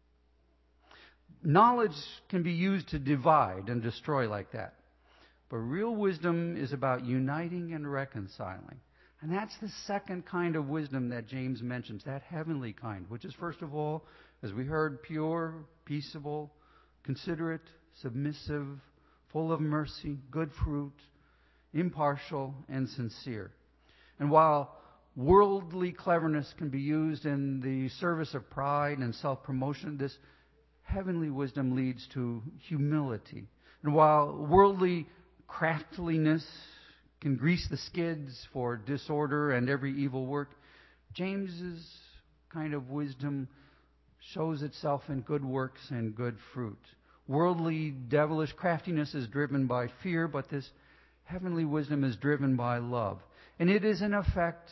Knowledge can be used to divide and destroy like that. But real wisdom is about uniting and reconciling. And that's the second kind of wisdom that James mentions, that heavenly kind, which is, first of all, as we heard, pure, peaceable, considerate, submissive, full of mercy, good fruit, impartial, and sincere. And while worldly cleverness can be used in the service of pride and self-promotion, this heavenly wisdom leads to humility. And while worldly craftiness can grease the skids for disorder and every evil work, James's kind of wisdom shows itself in good works and good fruit. Worldly, devilish craftiness is driven by fear, but this heavenly wisdom is driven by love. And it is, in effect,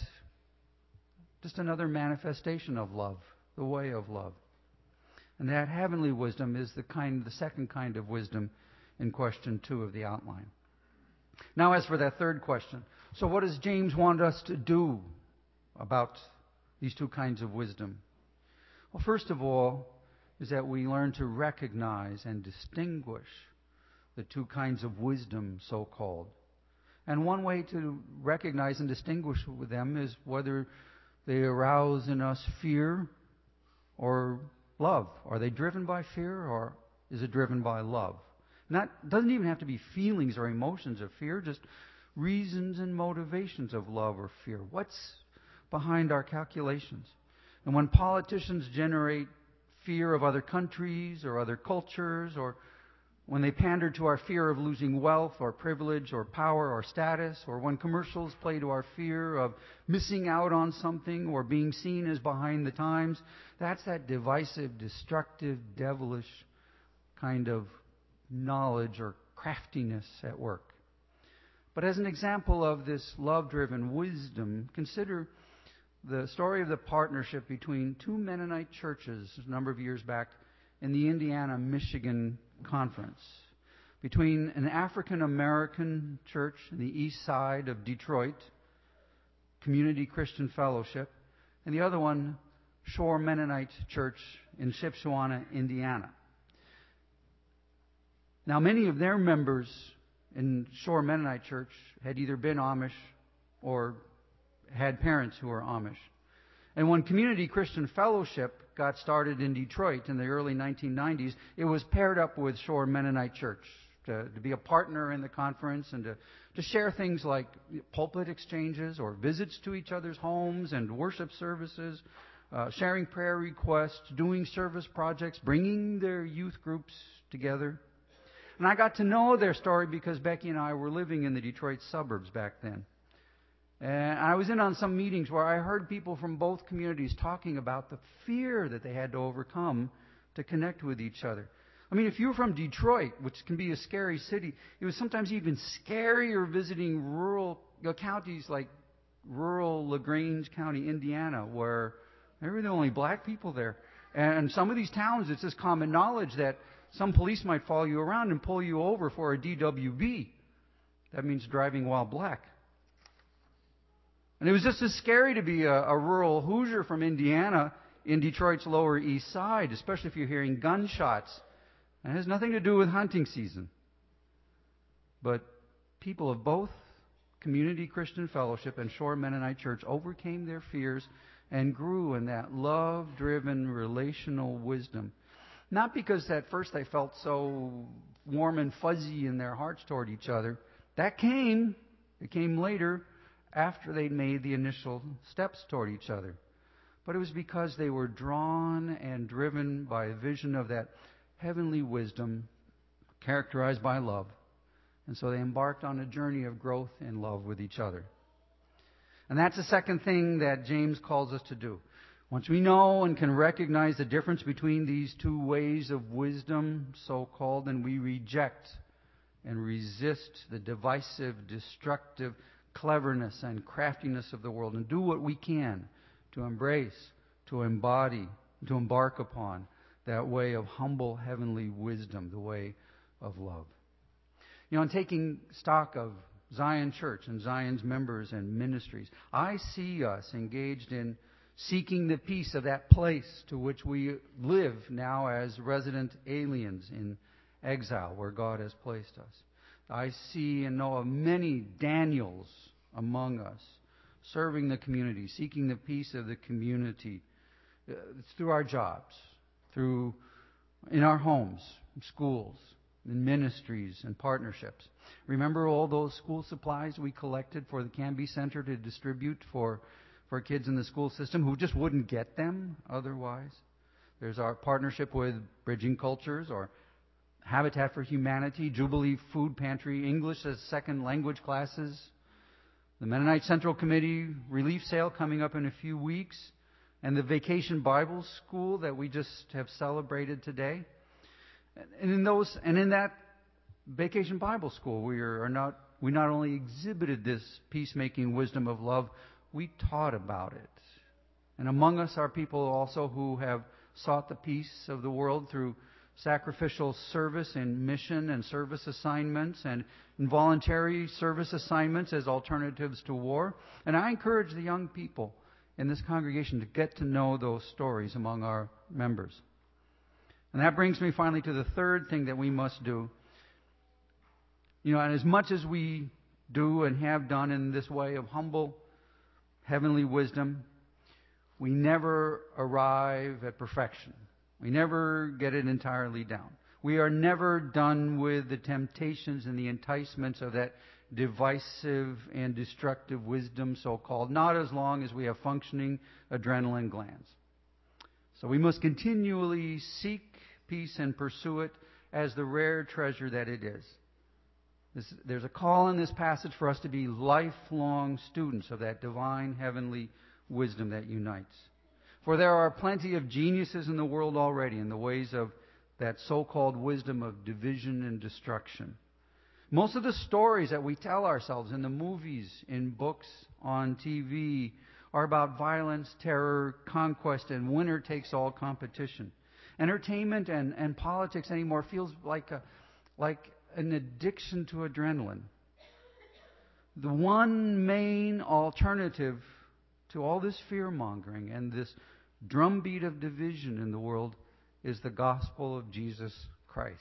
just another manifestation of love, the way of love. And that heavenly wisdom is the second kind of wisdom in question 2 of the outline. Now, as for that third question, so what does James want us to do about these two kinds of wisdom? Well, first of all, is that we learn to recognize and distinguish the two kinds of wisdom, so-called. And one way to recognize and distinguish with them is whether they arouse in us fear or love. Are they driven by fear, or is it driven by love? And that doesn't even have to be feelings or emotions of fear, just reasons and motivations of love or fear. What's behind our calculations? And when politicians generate fear of other countries or other cultures, or when they pander to our fear of losing wealth or privilege or power or status, or when commercials play to our fear of missing out on something or being seen as behind the times, that's that divisive, destructive, devilish kind of knowledge or craftiness at work. But as an example of this love-driven wisdom, consider the story of the partnership between two Mennonite churches a number of years back in the Indiana-Michigan Conference, between an African American church in the east side of Detroit, Community Christian Fellowship, and the other one, Shore Mennonite Church in Shipshewana, Indiana. Now, many of their members in Shore Mennonite Church had either been Amish or had parents who were Amish. And when Community Christian Fellowship got started in Detroit in the early 1990s, it was paired up with Shore Mennonite Church to be a partner in the conference and to share things like pulpit exchanges or visits to each other's homes and worship services, sharing prayer requests, doing service projects, bringing their youth groups together. And I got to know their story because Becky and I were living in the Detroit suburbs back then. And I was in on some meetings where I heard people from both communities talking about the fear that they had to overcome to connect with each other. I mean, if you're from Detroit, which can be a scary city, it was sometimes even scarier visiting rural counties like rural LaGrange County, Indiana, where there were the only black people there. And some of these towns, it's just common knowledge that some police might follow you around and pull you over for a DWB. That means driving while black. And it was just as scary to be a rural Hoosier from Indiana in Detroit's Lower East Side, especially if you're hearing gunshots. And it has nothing to do with hunting season. But people of both Community Christian Fellowship and Shore Mennonite Church overcame their fears and grew in that love-driven relational wisdom. Not because at first they felt so warm and fuzzy in their hearts toward each other. That came. It came later, after they'd made the initial steps toward each other. But it was because they were drawn and driven by a vision of that heavenly wisdom characterized by love. And so they embarked on a journey of growth in love with each other. And that's the second thing that James calls us to do. Once we know and can recognize the difference between these two ways of wisdom, so-called, then we reject and resist the divisive, destructive cleverness and craftiness of the world and do what we can to embrace, to embody, to embark upon that way of humble heavenly wisdom, the way of love. You know, in taking stock of Zion Church and Zion's members and ministries, I see us engaged in seeking the peace of that place to which we live now as resident aliens in exile, where God has placed us. I see and know of many Daniels among us, serving the community, seeking the peace of the community. It's through our jobs, in our homes, schools, in ministries and partnerships. Remember all those school supplies we collected for the Canby Center to distribute for kids in the school system who just wouldn't get them otherwise? There's our partnership with Bridging Cultures or Habitat for Humanity, Jubilee Food Pantry, English as second language classes, the Mennonite Central Committee relief sale coming up in a few weeks, and the Vacation Bible School that we just have celebrated today. And in that Vacation Bible School, we not only exhibited this peacemaking wisdom of love, we taught about it. And among us are people also who have sought the peace of the world through sacrificial service and mission and service assignments and involuntary service assignments as alternatives to war. And I encourage the young people in this congregation to get to know those stories among our members. And that brings me finally to the third thing that we must do. You know, and as much as we do and have done in this way of humble heavenly wisdom, we never arrive at perfection. We never get it entirely down. We are never done with the temptations and the enticements of that divisive and destructive wisdom, so-called, not as long as we have functioning adrenaline glands. So we must continually seek peace and pursue it as the rare treasure that it is. There's a call in this passage for us to be lifelong students of that divine heavenly wisdom that unites. For there are plenty of geniuses in the world already in the ways of that so-called wisdom of division and destruction. Most of the stories that we tell ourselves in the movies, in books, on TV, are about violence, terror, conquest, and winner-takes-all competition. Entertainment and politics anymore feels like an addiction to adrenaline. The one main alternative to all this fear-mongering and this drumbeat of division in the world is the gospel of Jesus Christ.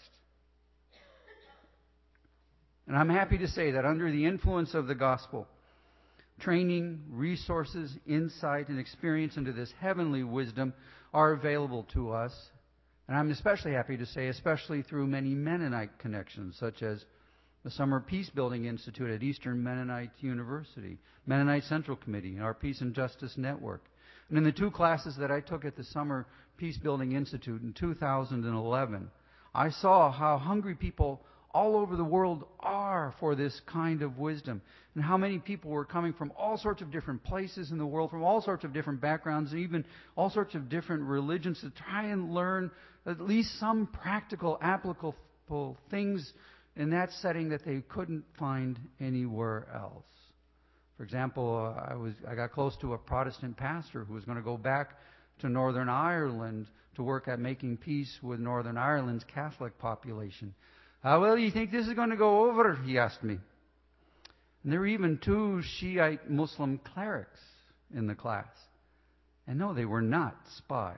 And I'm happy to say that under the influence of the gospel, training, resources, insight, and experience into this heavenly wisdom are available to us. And I'm especially happy to say, especially through many Mennonite connections, such as the Summer Peace Building Institute at Eastern Mennonite University, Mennonite Central Committee, and our Peace and Justice Network. And in the 2 classes that I took at the Summer Peace Building Institute in 2011, I saw how hungry people all over the world are for this kind of wisdom, and how many people were coming from all sorts of different places in the world, from all sorts of different backgrounds, and even all sorts of different religions to try and learn at least some practical, applicable things in that setting that they couldn't find anywhere else. For example, I got close to a Protestant pastor who was going to go back to Northern Ireland to work at making peace with Northern Ireland's Catholic population. How well do you think this is going to go over? He asked me. And there were even 2 Shiite Muslim clerics in the class. And no, they were not spies.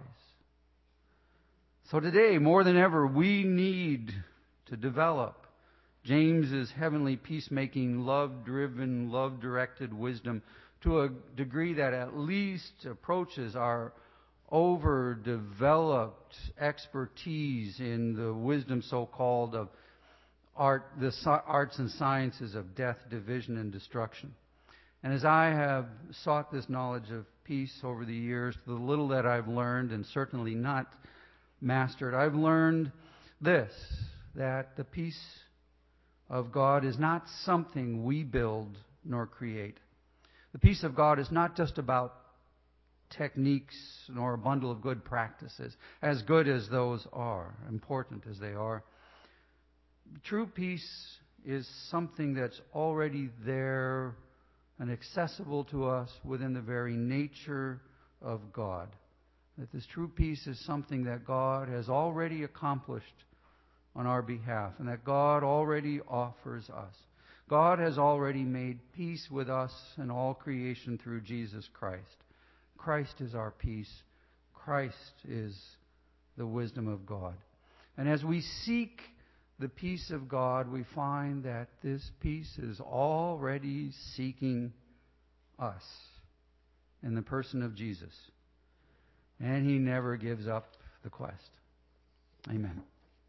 So today, more than ever, we need to develop James's heavenly peacemaking, love-driven, love-directed wisdom to a degree that at least approaches our overdeveloped expertise in the wisdom so-called of the arts and sciences of death, division, and destruction. And as I have sought this knowledge of peace over the years, the little that I've learned, and certainly not mastered, I've learned this, that the peace of God is not something we build nor create. The peace of God is not just about techniques nor a bundle of good practices, as good as those are, important as they are. True peace is something that's already there and accessible to us within the very nature of God. That this true peace is something that God has already accomplished on our behalf, and that God already offers us. God has already made peace with us and all creation through Jesus Christ. Christ is our peace. Christ is the wisdom of God. And as we seek the peace of God, we find that this peace is already seeking us in the person of Jesus. And He never gives up the quest. Amen.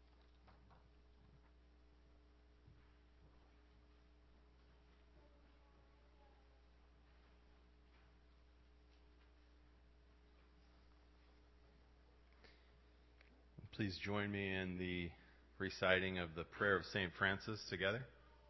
Please join me in the reciting of the prayer of St. Francis together.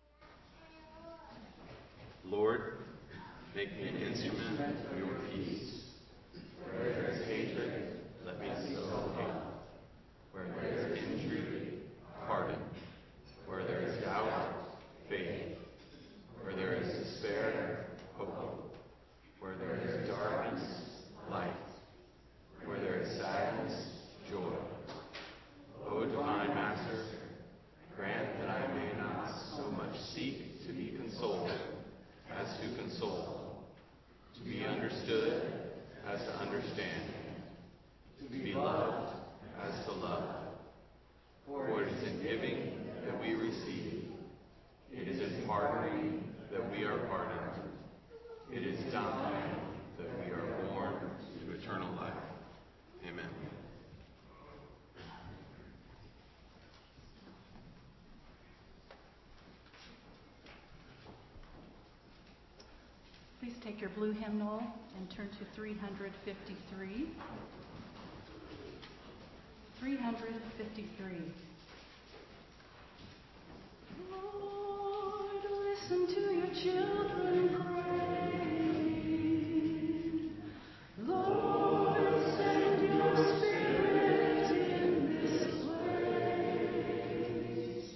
Lord, make me an instrument of your peace. Where there is hatred, let me sow hate. Where there is injury, pardon. Where there is doubt, faith. Where there is despair, hope. Where there is darkness, light. Where there is sadness, joy. O Divine Master, grant that I may not so much seek to be consoled as to console, to be understood as to understand, to be loved as to love. For it is in giving that we receive. It is in pardoning that we are pardoned. It is dying that we are born to eternal life. Amen. Please take your blue hymnal and turn to 353. 353. Lord, listen to your children pray. Lord, send your Spirit in this place.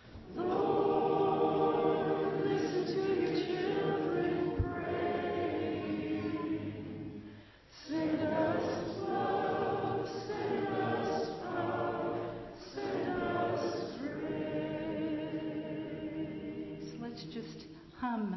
Lord, listen to your children pray. Send us love, send us power, send us grace. hum.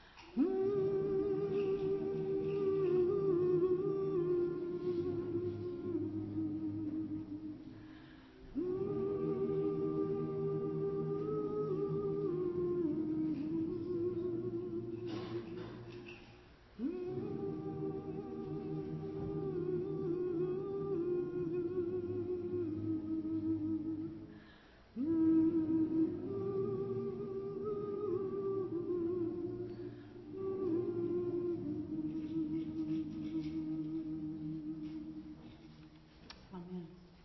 Amen.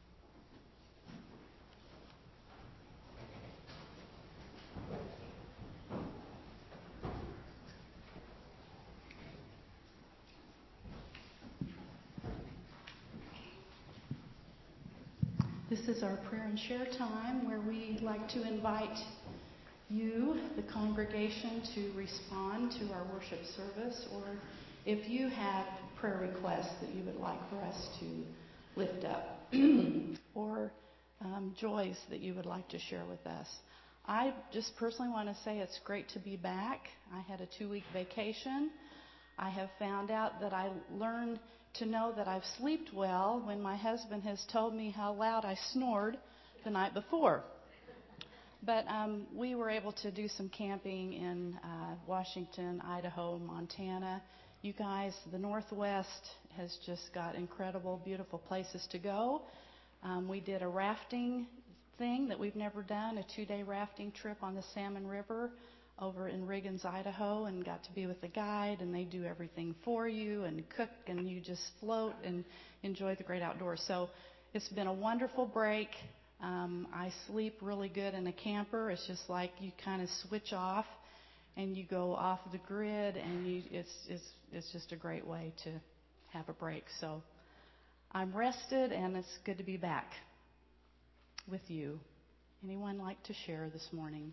This is our prayer and share time where we like to invite you, the congregation, to respond to our worship service, or if you have prayer requests that you would like for us to lift up, or joys that you would like to share with us. I just personally want to say it's great to be back. I had a 2-week vacation. I have found out that I learned to know that I've slept well when my husband has told me how loud I snored the night before. But we were able to do some camping in Washington, Idaho, Montana. You guys, the Northwest has just got incredible, beautiful places to go. We did a rafting thing that we've never done, a 2-day rafting trip on the Salmon River over in Riggins, Idaho, and got to be with a guide, and they do everything for you and cook, and you just float and enjoy the great outdoors. So it's been a wonderful break. I sleep really good in a camper. It's just like you kind of switch off and you go off the grid, and it's just a great way to have a break. So I'm rested, and it's good to be back with you. Anyone like to share this morning?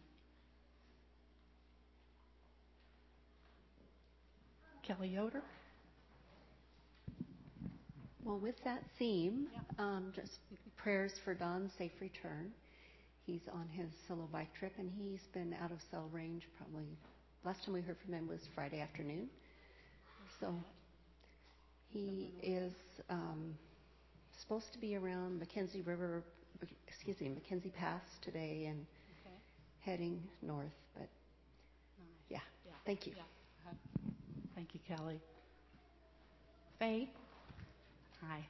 Kelly Yoder? Well, with that theme, just prayers for Don's safe return. He's on his solo bike trip, and he's been out of cell range probably. Last time we heard from him was Friday afternoon. So he is supposed to be around Mackenzie Pass today and heading north. But yeah, thank you. Yeah. Thank you, Kelly. Faye? Hi.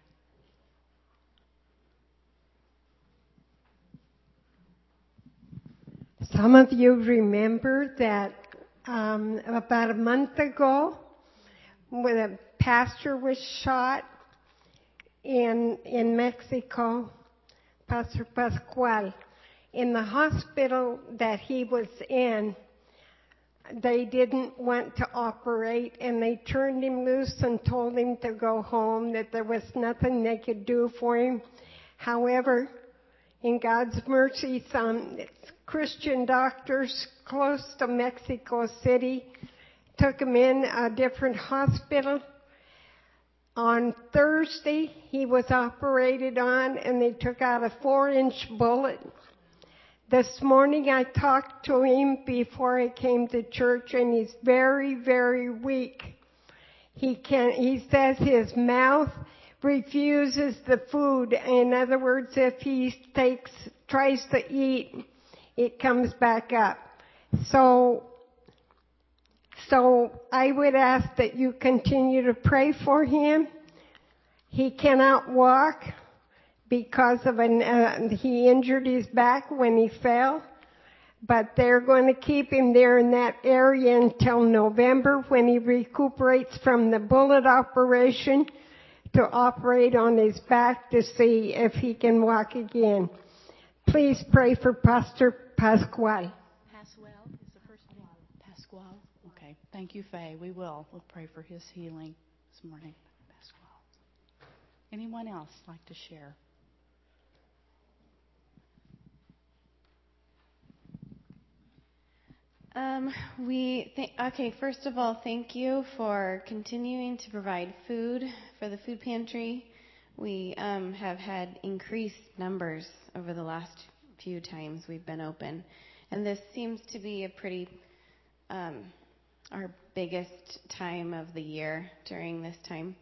Some of you remember that about a month ago, when a pastor was shot in Mexico, Pastor Pascual. In the hospital that he was in, they didn't want to operate, and they turned him loose and told him to go home, that there was nothing they could do for him. However, in God's mercy, some Christian doctors close to Mexico City took him in a different hospital. On Thursday, he was operated on, and they took out a 4-inch bullet. This morning, I talked to him before I came to church, and he's very, very weak. He says his mouth refuses the food. In other words, if he tries to eat, it comes back up. So I would ask that you continue to pray for him. He cannot walk because of he injured his back when he fell. But they're going to keep him there in that area until November, when he recuperates from the bullet operation, to operate on his back to see if he can walk again. Please pray for Pastor Pascual. Pascual is the first name. Pascual. Okay. Thank you, Faye. We will. We'll pray for his healing this morning. Pascual. Anyone else like to share? First of all, thank you for continuing to provide food for the food pantry. We have had increased numbers over the last few times we've been open, and this seems to be a pretty our biggest time of the year during this time.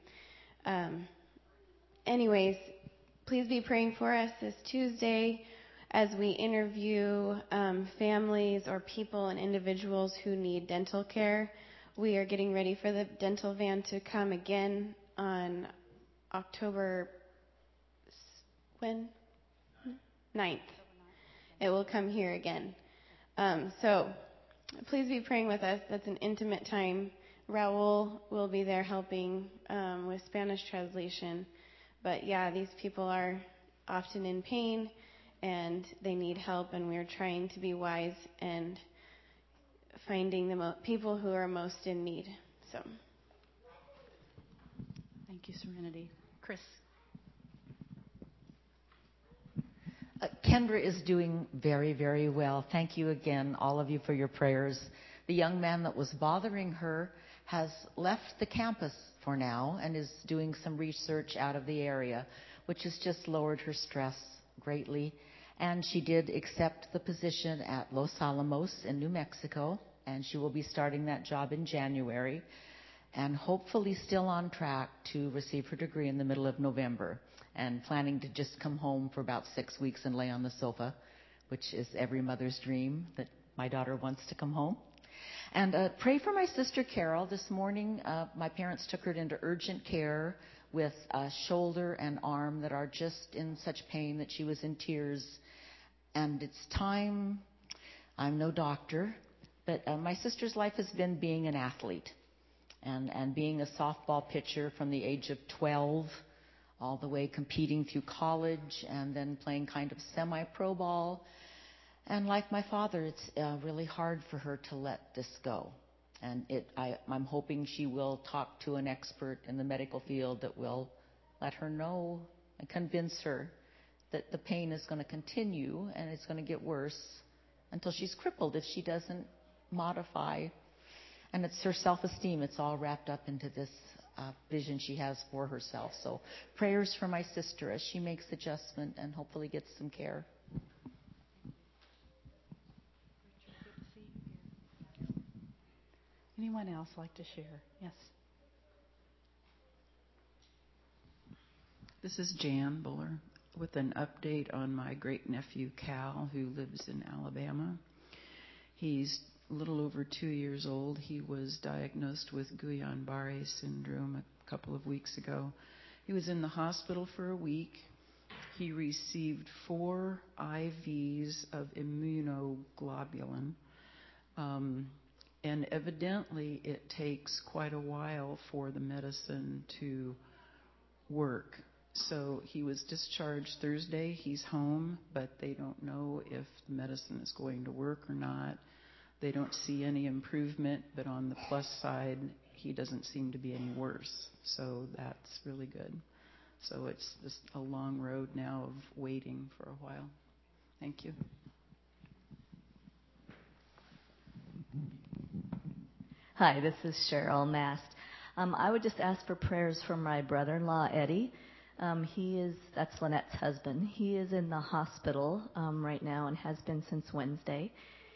Anyways, please be praying for us this Tuesday as we interview families or people and individuals who need dental care. We are getting ready for the dental van to come again on October 9th. It will come here again. So please be praying with us. That's an intimate time. Raul will be there helping with Spanish translation. But yeah, these people are often in pain and they need help, and we're trying to be wise and finding the people who are most in need. So, thank you, Serenity. Chris. Kendra is doing very, very well. Thank you again, all of you, for your prayers. The young man that was bothering her has left the campus for now and is doing some research out of the area, which has just lowered her stress greatly. And she did accept the position at Los Alamos in New Mexico, and she will be starting that job in January, and hopefully still on track to receive her degree in the middle of November, and planning to just come home for about 6 weeks and lay on the sofa, which is every mother's dream, that my daughter wants to come home. And pray for my sister Carol. This morning, my parents took her into urgent care with a shoulder and arm that are just in such pain that she was in tears. And it's time. I'm no doctor, but my sister's life has been being an athlete and being a softball pitcher from the age of 12 all the way competing through college and then playing kind of semi-pro ball. And like my father, it's really hard for her to let this go. And I'm hoping she will talk to an expert in the medical field that will let her know and convince her that the pain is going to continue and it's going to get worse until she's crippled if she doesn't modify. And it's her self-esteem. It's all wrapped up into this vision she has for herself. So prayers for my sister as she makes adjustment and hopefully gets some care. Anyone else like to share? Yes. This is Jan Buller with an update on my great-nephew Cal, who lives in Alabama. He's a little over 2 years old. He was diagnosed with Guillain-Barré syndrome a couple of weeks ago. He was in the hospital for a week. He received 4 IVs of immunoglobulin. And evidently it takes quite a while for the medicine to work. So he was discharged Thursday. He's home, but they don't know if the medicine is going to work or not. They don't see any improvement, but on the plus side, he doesn't seem to be any worse. So that's really good. So it's just a long road now of waiting for a while. Thank you. Hi, this is Cheryl Mast. I would just ask for prayers for my brother-in-law, Eddie. That's Lynette's husband. He is in the hospital right now and has been since Wednesday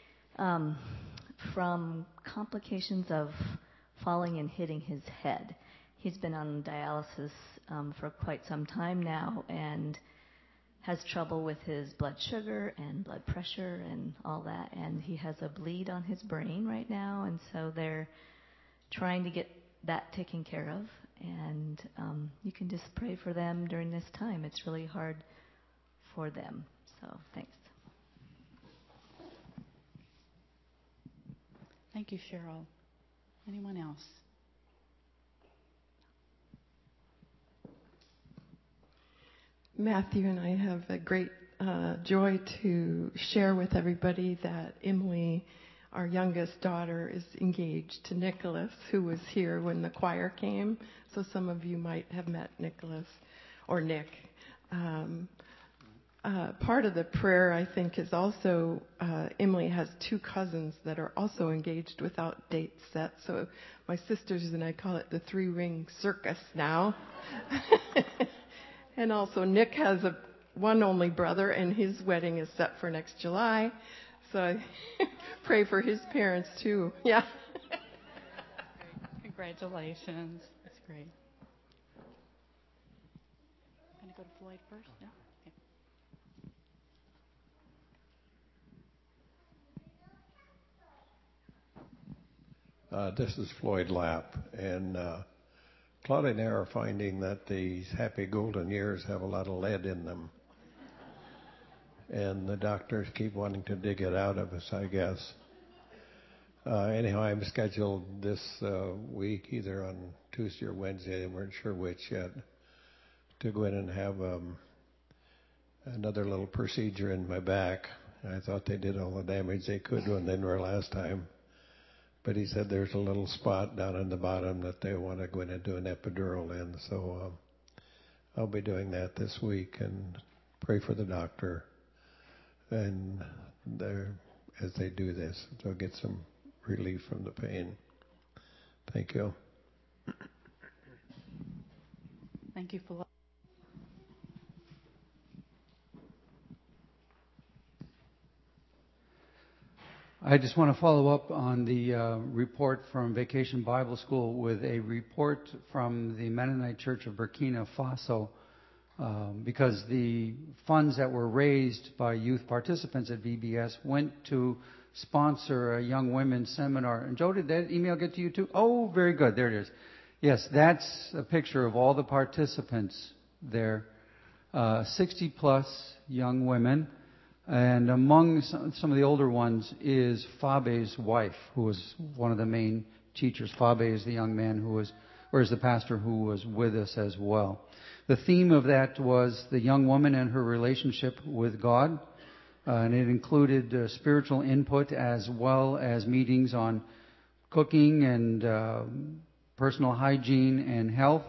from complications of falling and hitting his head. He's been on dialysis for quite some time now and has trouble with his blood sugar and blood pressure and all that. And he has a bleed on his brain right now, and so they're trying to get that taken care of. And you can just pray for them during this time. It's really hard for them. So thanks. Thank you, Cheryl. Anyone else? Matthew and I have a great joy to share with everybody that Emily, our youngest daughter, is engaged to Nicholas, who was here when the choir came. So some of you might have met Nicholas or Nick. Part of the prayer, I think, is also Emily has 2 cousins that are also engaged without dates set. So my sisters and I call it the 3-ring circus now. And also Nick has one only brother, and his wedding is set for next July. So I pray for his parents too. Yeah. Congratulations. That's great. I'm going to go to Floyd first. Yeah. Okay. This is Floyd Lapp, and Claudia and I are finding that these happy golden years have a lot of lead in them. And the doctors keep wanting to dig it out of us, I guess. Anyhow, I'm scheduled this week, either on Tuesday or Wednesday, we weren't sure which yet, to go in and have another little procedure in my back. I thought they did all the damage they could when they were last time. But he said there's a little spot down on the bottom that they want to go in and do an epidural in. So I'll be doing that this week, and pray for the doctor. And as they do this, they'll get some relief from the pain. Thank you. Thank you, Philip. I just want to follow up on the report from Vacation Bible School with a report from the Mennonite Church of Burkina Faso, because the funds that were raised by youth participants at VBS went to sponsor a young women's seminar. And Joe, did that email get to you too? Oh, very good. There it is. Yes, that's a picture of all the participants there. 60 plus young women. And among some of the older ones is Fabe's wife, who was one of the main teachers. Fabe is the young man is the pastor who was with us as well. The theme of that was the young woman and her relationship with God. And it included spiritual input as well as meetings on cooking and personal hygiene and health.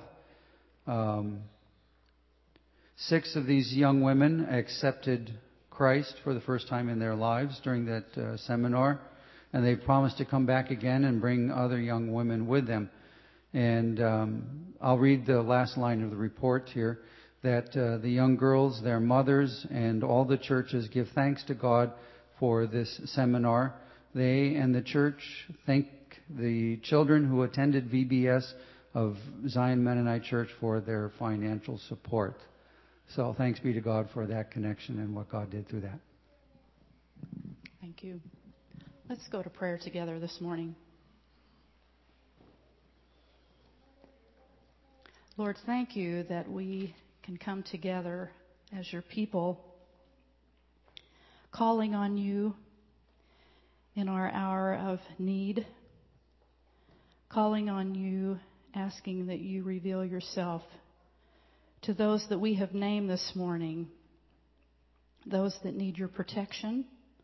6 of these young women accepted Christ for the first time in their lives during that seminar, and they promised to come back again and bring other young women with them. And I'll read the last line of the report here, that the young girls, their mothers, and all the churches give thanks to God for this seminar. They and the church thank the children who attended VBS of Zion Mennonite Church for their financial support. So thanks be to God for that connection and what God did through that. Thank you. Let's go to prayer together this morning. Lord, thank you that we can come together as your people, calling on you in our hour of need, calling on you, asking that you reveal yourself to those that we have named this morning, those that need your protection.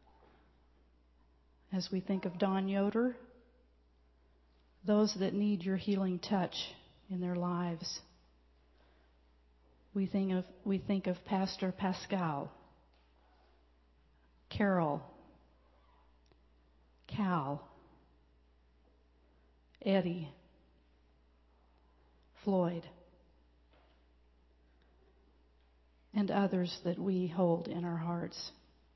As we think of Don Yoder, those that need your healing touch in their lives. We think of Pastor Pascal, Carol, Cal, Eddie, Floyd, and others that we hold in our hearts.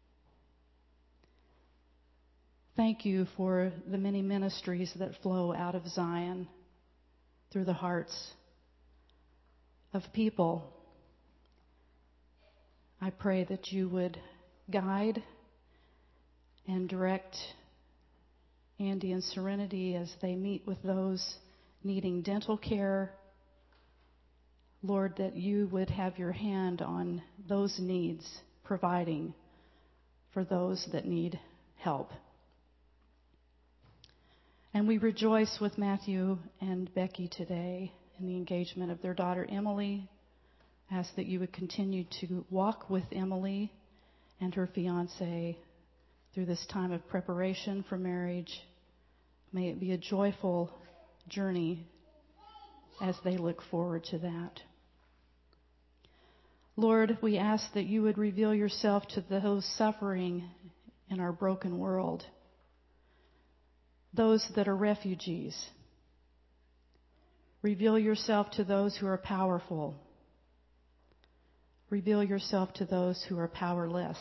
Thank you for the many ministries that flow out of Zion through the hearts of people. I pray that you would guide and direct Andy and Serenity as they meet with those needing dental care. Lord, that you would have your hand on those needs, providing for those that need help. And we rejoice with Matthew and Becky today in the engagement of their daughter Emily. Ask that you would continue to walk with Emily and her fiancé through this time of preparation for marriage. May it be a joyful journey as they look forward to that. Lord, we ask that you would reveal yourself to those suffering in our broken world, those that are refugees. Reveal yourself to those who are powerful. Reveal yourself to those who are powerless.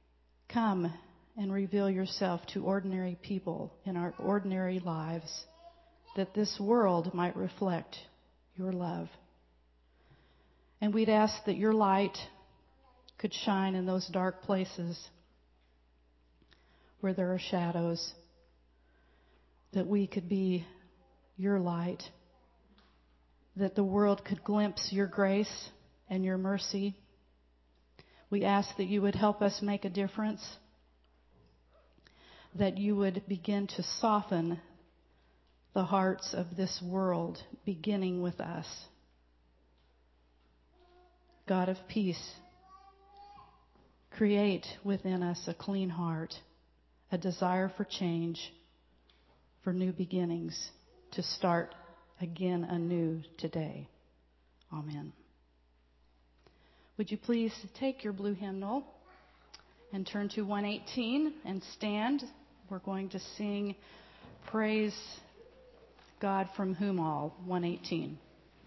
Come and reveal yourself to ordinary people in our ordinary lives. that this world might reflect your love. And we'd ask that your light could shine in those dark places where there are shadows, that we could be your light, that the world could glimpse your grace and your mercy. We ask that you would help us make a difference, that you would begin to soften the hearts of this world, beginning with us. God of peace, create within us a clean heart, a desire for change, for new beginnings, to start again anew today. Amen. Would you please take your blue hymnal and turn to 118 and stand. We're going to sing Praise God from Whom All, 118.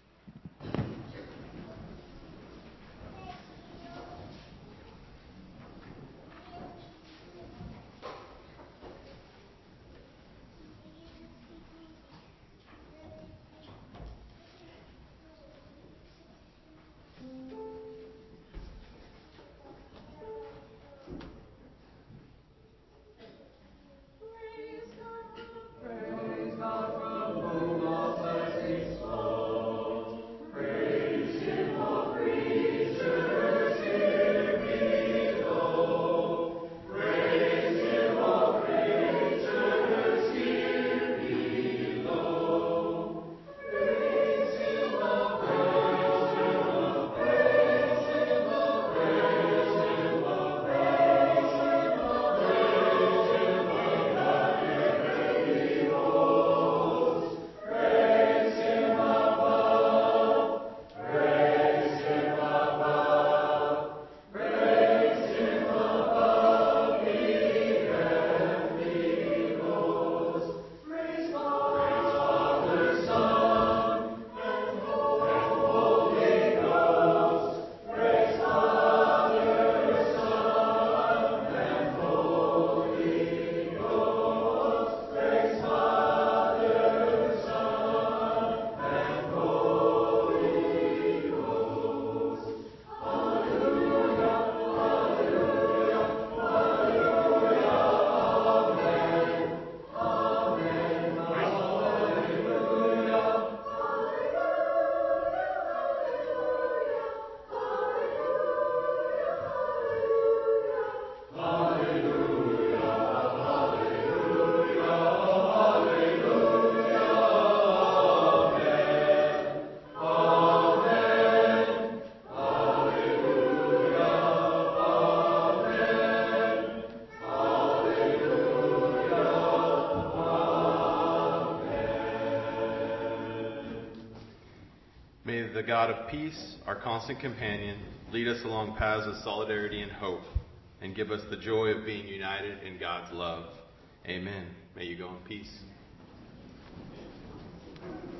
The God of peace, our constant companion, lead us along paths of solidarity and hope, and give us the joy of being united in God's love. Amen. May you go in peace.